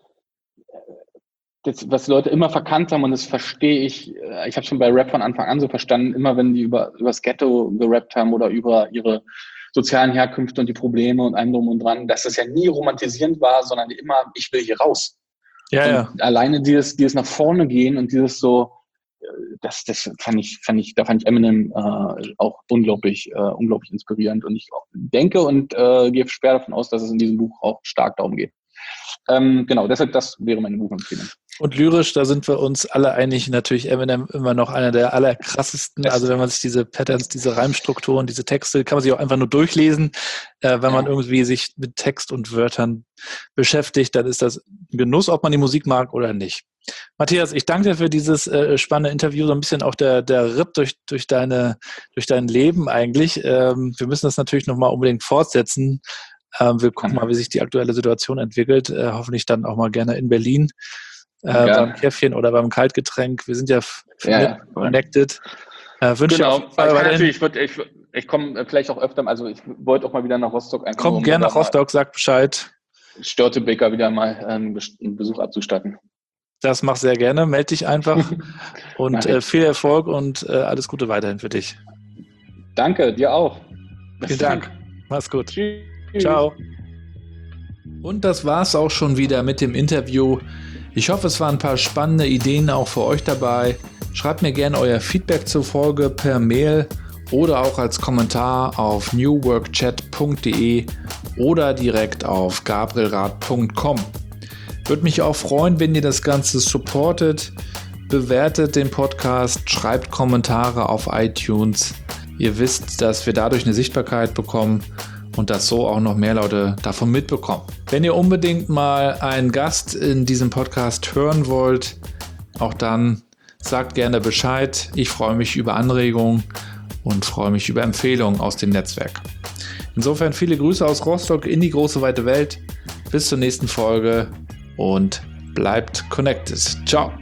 Speaker 3: das, was Leute immer verkannt haben, und das verstehe ich, ich habe schon bei Rap von Anfang an so verstanden, immer wenn die über, über das Ghetto gerappt haben oder über ihre sozialen Herkünfte und die Probleme und allem drum und dran, dass das ja nie romantisierend war, sondern immer, ich will hier raus.
Speaker 2: Ja,
Speaker 3: und
Speaker 2: ja.
Speaker 3: Alleine dieses, dieses nach vorne gehen und dieses so, das, das fand ich, fand ich, da fand ich Eminem äh, auch unglaublich, äh, unglaublich inspirierend. Und ich denke und äh, gehe schwer davon aus, dass es in diesem Buch auch stark darum geht. Ähm, genau, deshalb, das wäre meine Buchempfehlung.
Speaker 2: Und lyrisch, da sind wir uns alle einig, natürlich Eminem immer noch einer der allerkrassesten. Also wenn man sich diese Patterns, diese Reimstrukturen, diese Texte, kann man sich auch einfach nur durchlesen. Äh, wenn man irgendwie sich mit Text und Wörtern beschäftigt, dann ist das ein Genuss, ob man die Musik mag oder nicht. Matthias, ich danke dir für dieses äh, spannende Interview, so ein bisschen auch der, der Ritt durch, durch, deine, durch dein Leben eigentlich. Ähm, wir müssen das natürlich nochmal unbedingt fortsetzen. Ähm, wir gucken mal, wie sich die aktuelle Situation entwickelt. Äh, hoffentlich dann auch mal gerne in Berlin. Äh, beim Käffchen oder beim Kaltgetränk. Wir sind ja, f-
Speaker 3: ja, ja.
Speaker 2: connected. Äh, wünsche
Speaker 3: genau.
Speaker 2: dir auf jeden Fall
Speaker 3: ich, natürlich, ich, würd, ich, ich komme vielleicht auch öfter, also ich wollte auch mal wieder nach Rostock.
Speaker 2: Komm um gerne nach Rostock, sag Bescheid.
Speaker 3: Störtebeker wieder mal einen Besuch abzustatten.
Speaker 2: Das mach sehr gerne. Meld dich einfach und äh, viel Erfolg und äh, alles Gute weiterhin für dich.
Speaker 3: Danke, dir auch.
Speaker 2: Vielen Dank. Mach's gut.
Speaker 3: Tschüss.
Speaker 2: Ciao. Und das war's auch schon wieder mit dem Interview. Ich hoffe, es waren ein paar spannende Ideen auch für euch dabei. Schreibt mir gerne euer Feedback zur Folge per Mail oder auch als Kommentar auf new work chat punkt de oder direkt auf gabrielrath punkt com. Würde mich auch freuen, wenn ihr das Ganze supportet, bewertet den Podcast, schreibt Kommentare auf iTunes. Ihr wisst, dass wir dadurch eine Sichtbarkeit bekommen und dass so auch noch mehr Leute davon mitbekommen. Wenn ihr unbedingt mal einen Gast in diesem Podcast hören wollt, auch dann sagt gerne Bescheid. Ich freue mich über Anregungen und freue mich über Empfehlungen aus dem Netzwerk. Insofern viele Grüße aus Rostock in die große weite Welt. Bis zur nächsten Folge und bleibt connected. Ciao.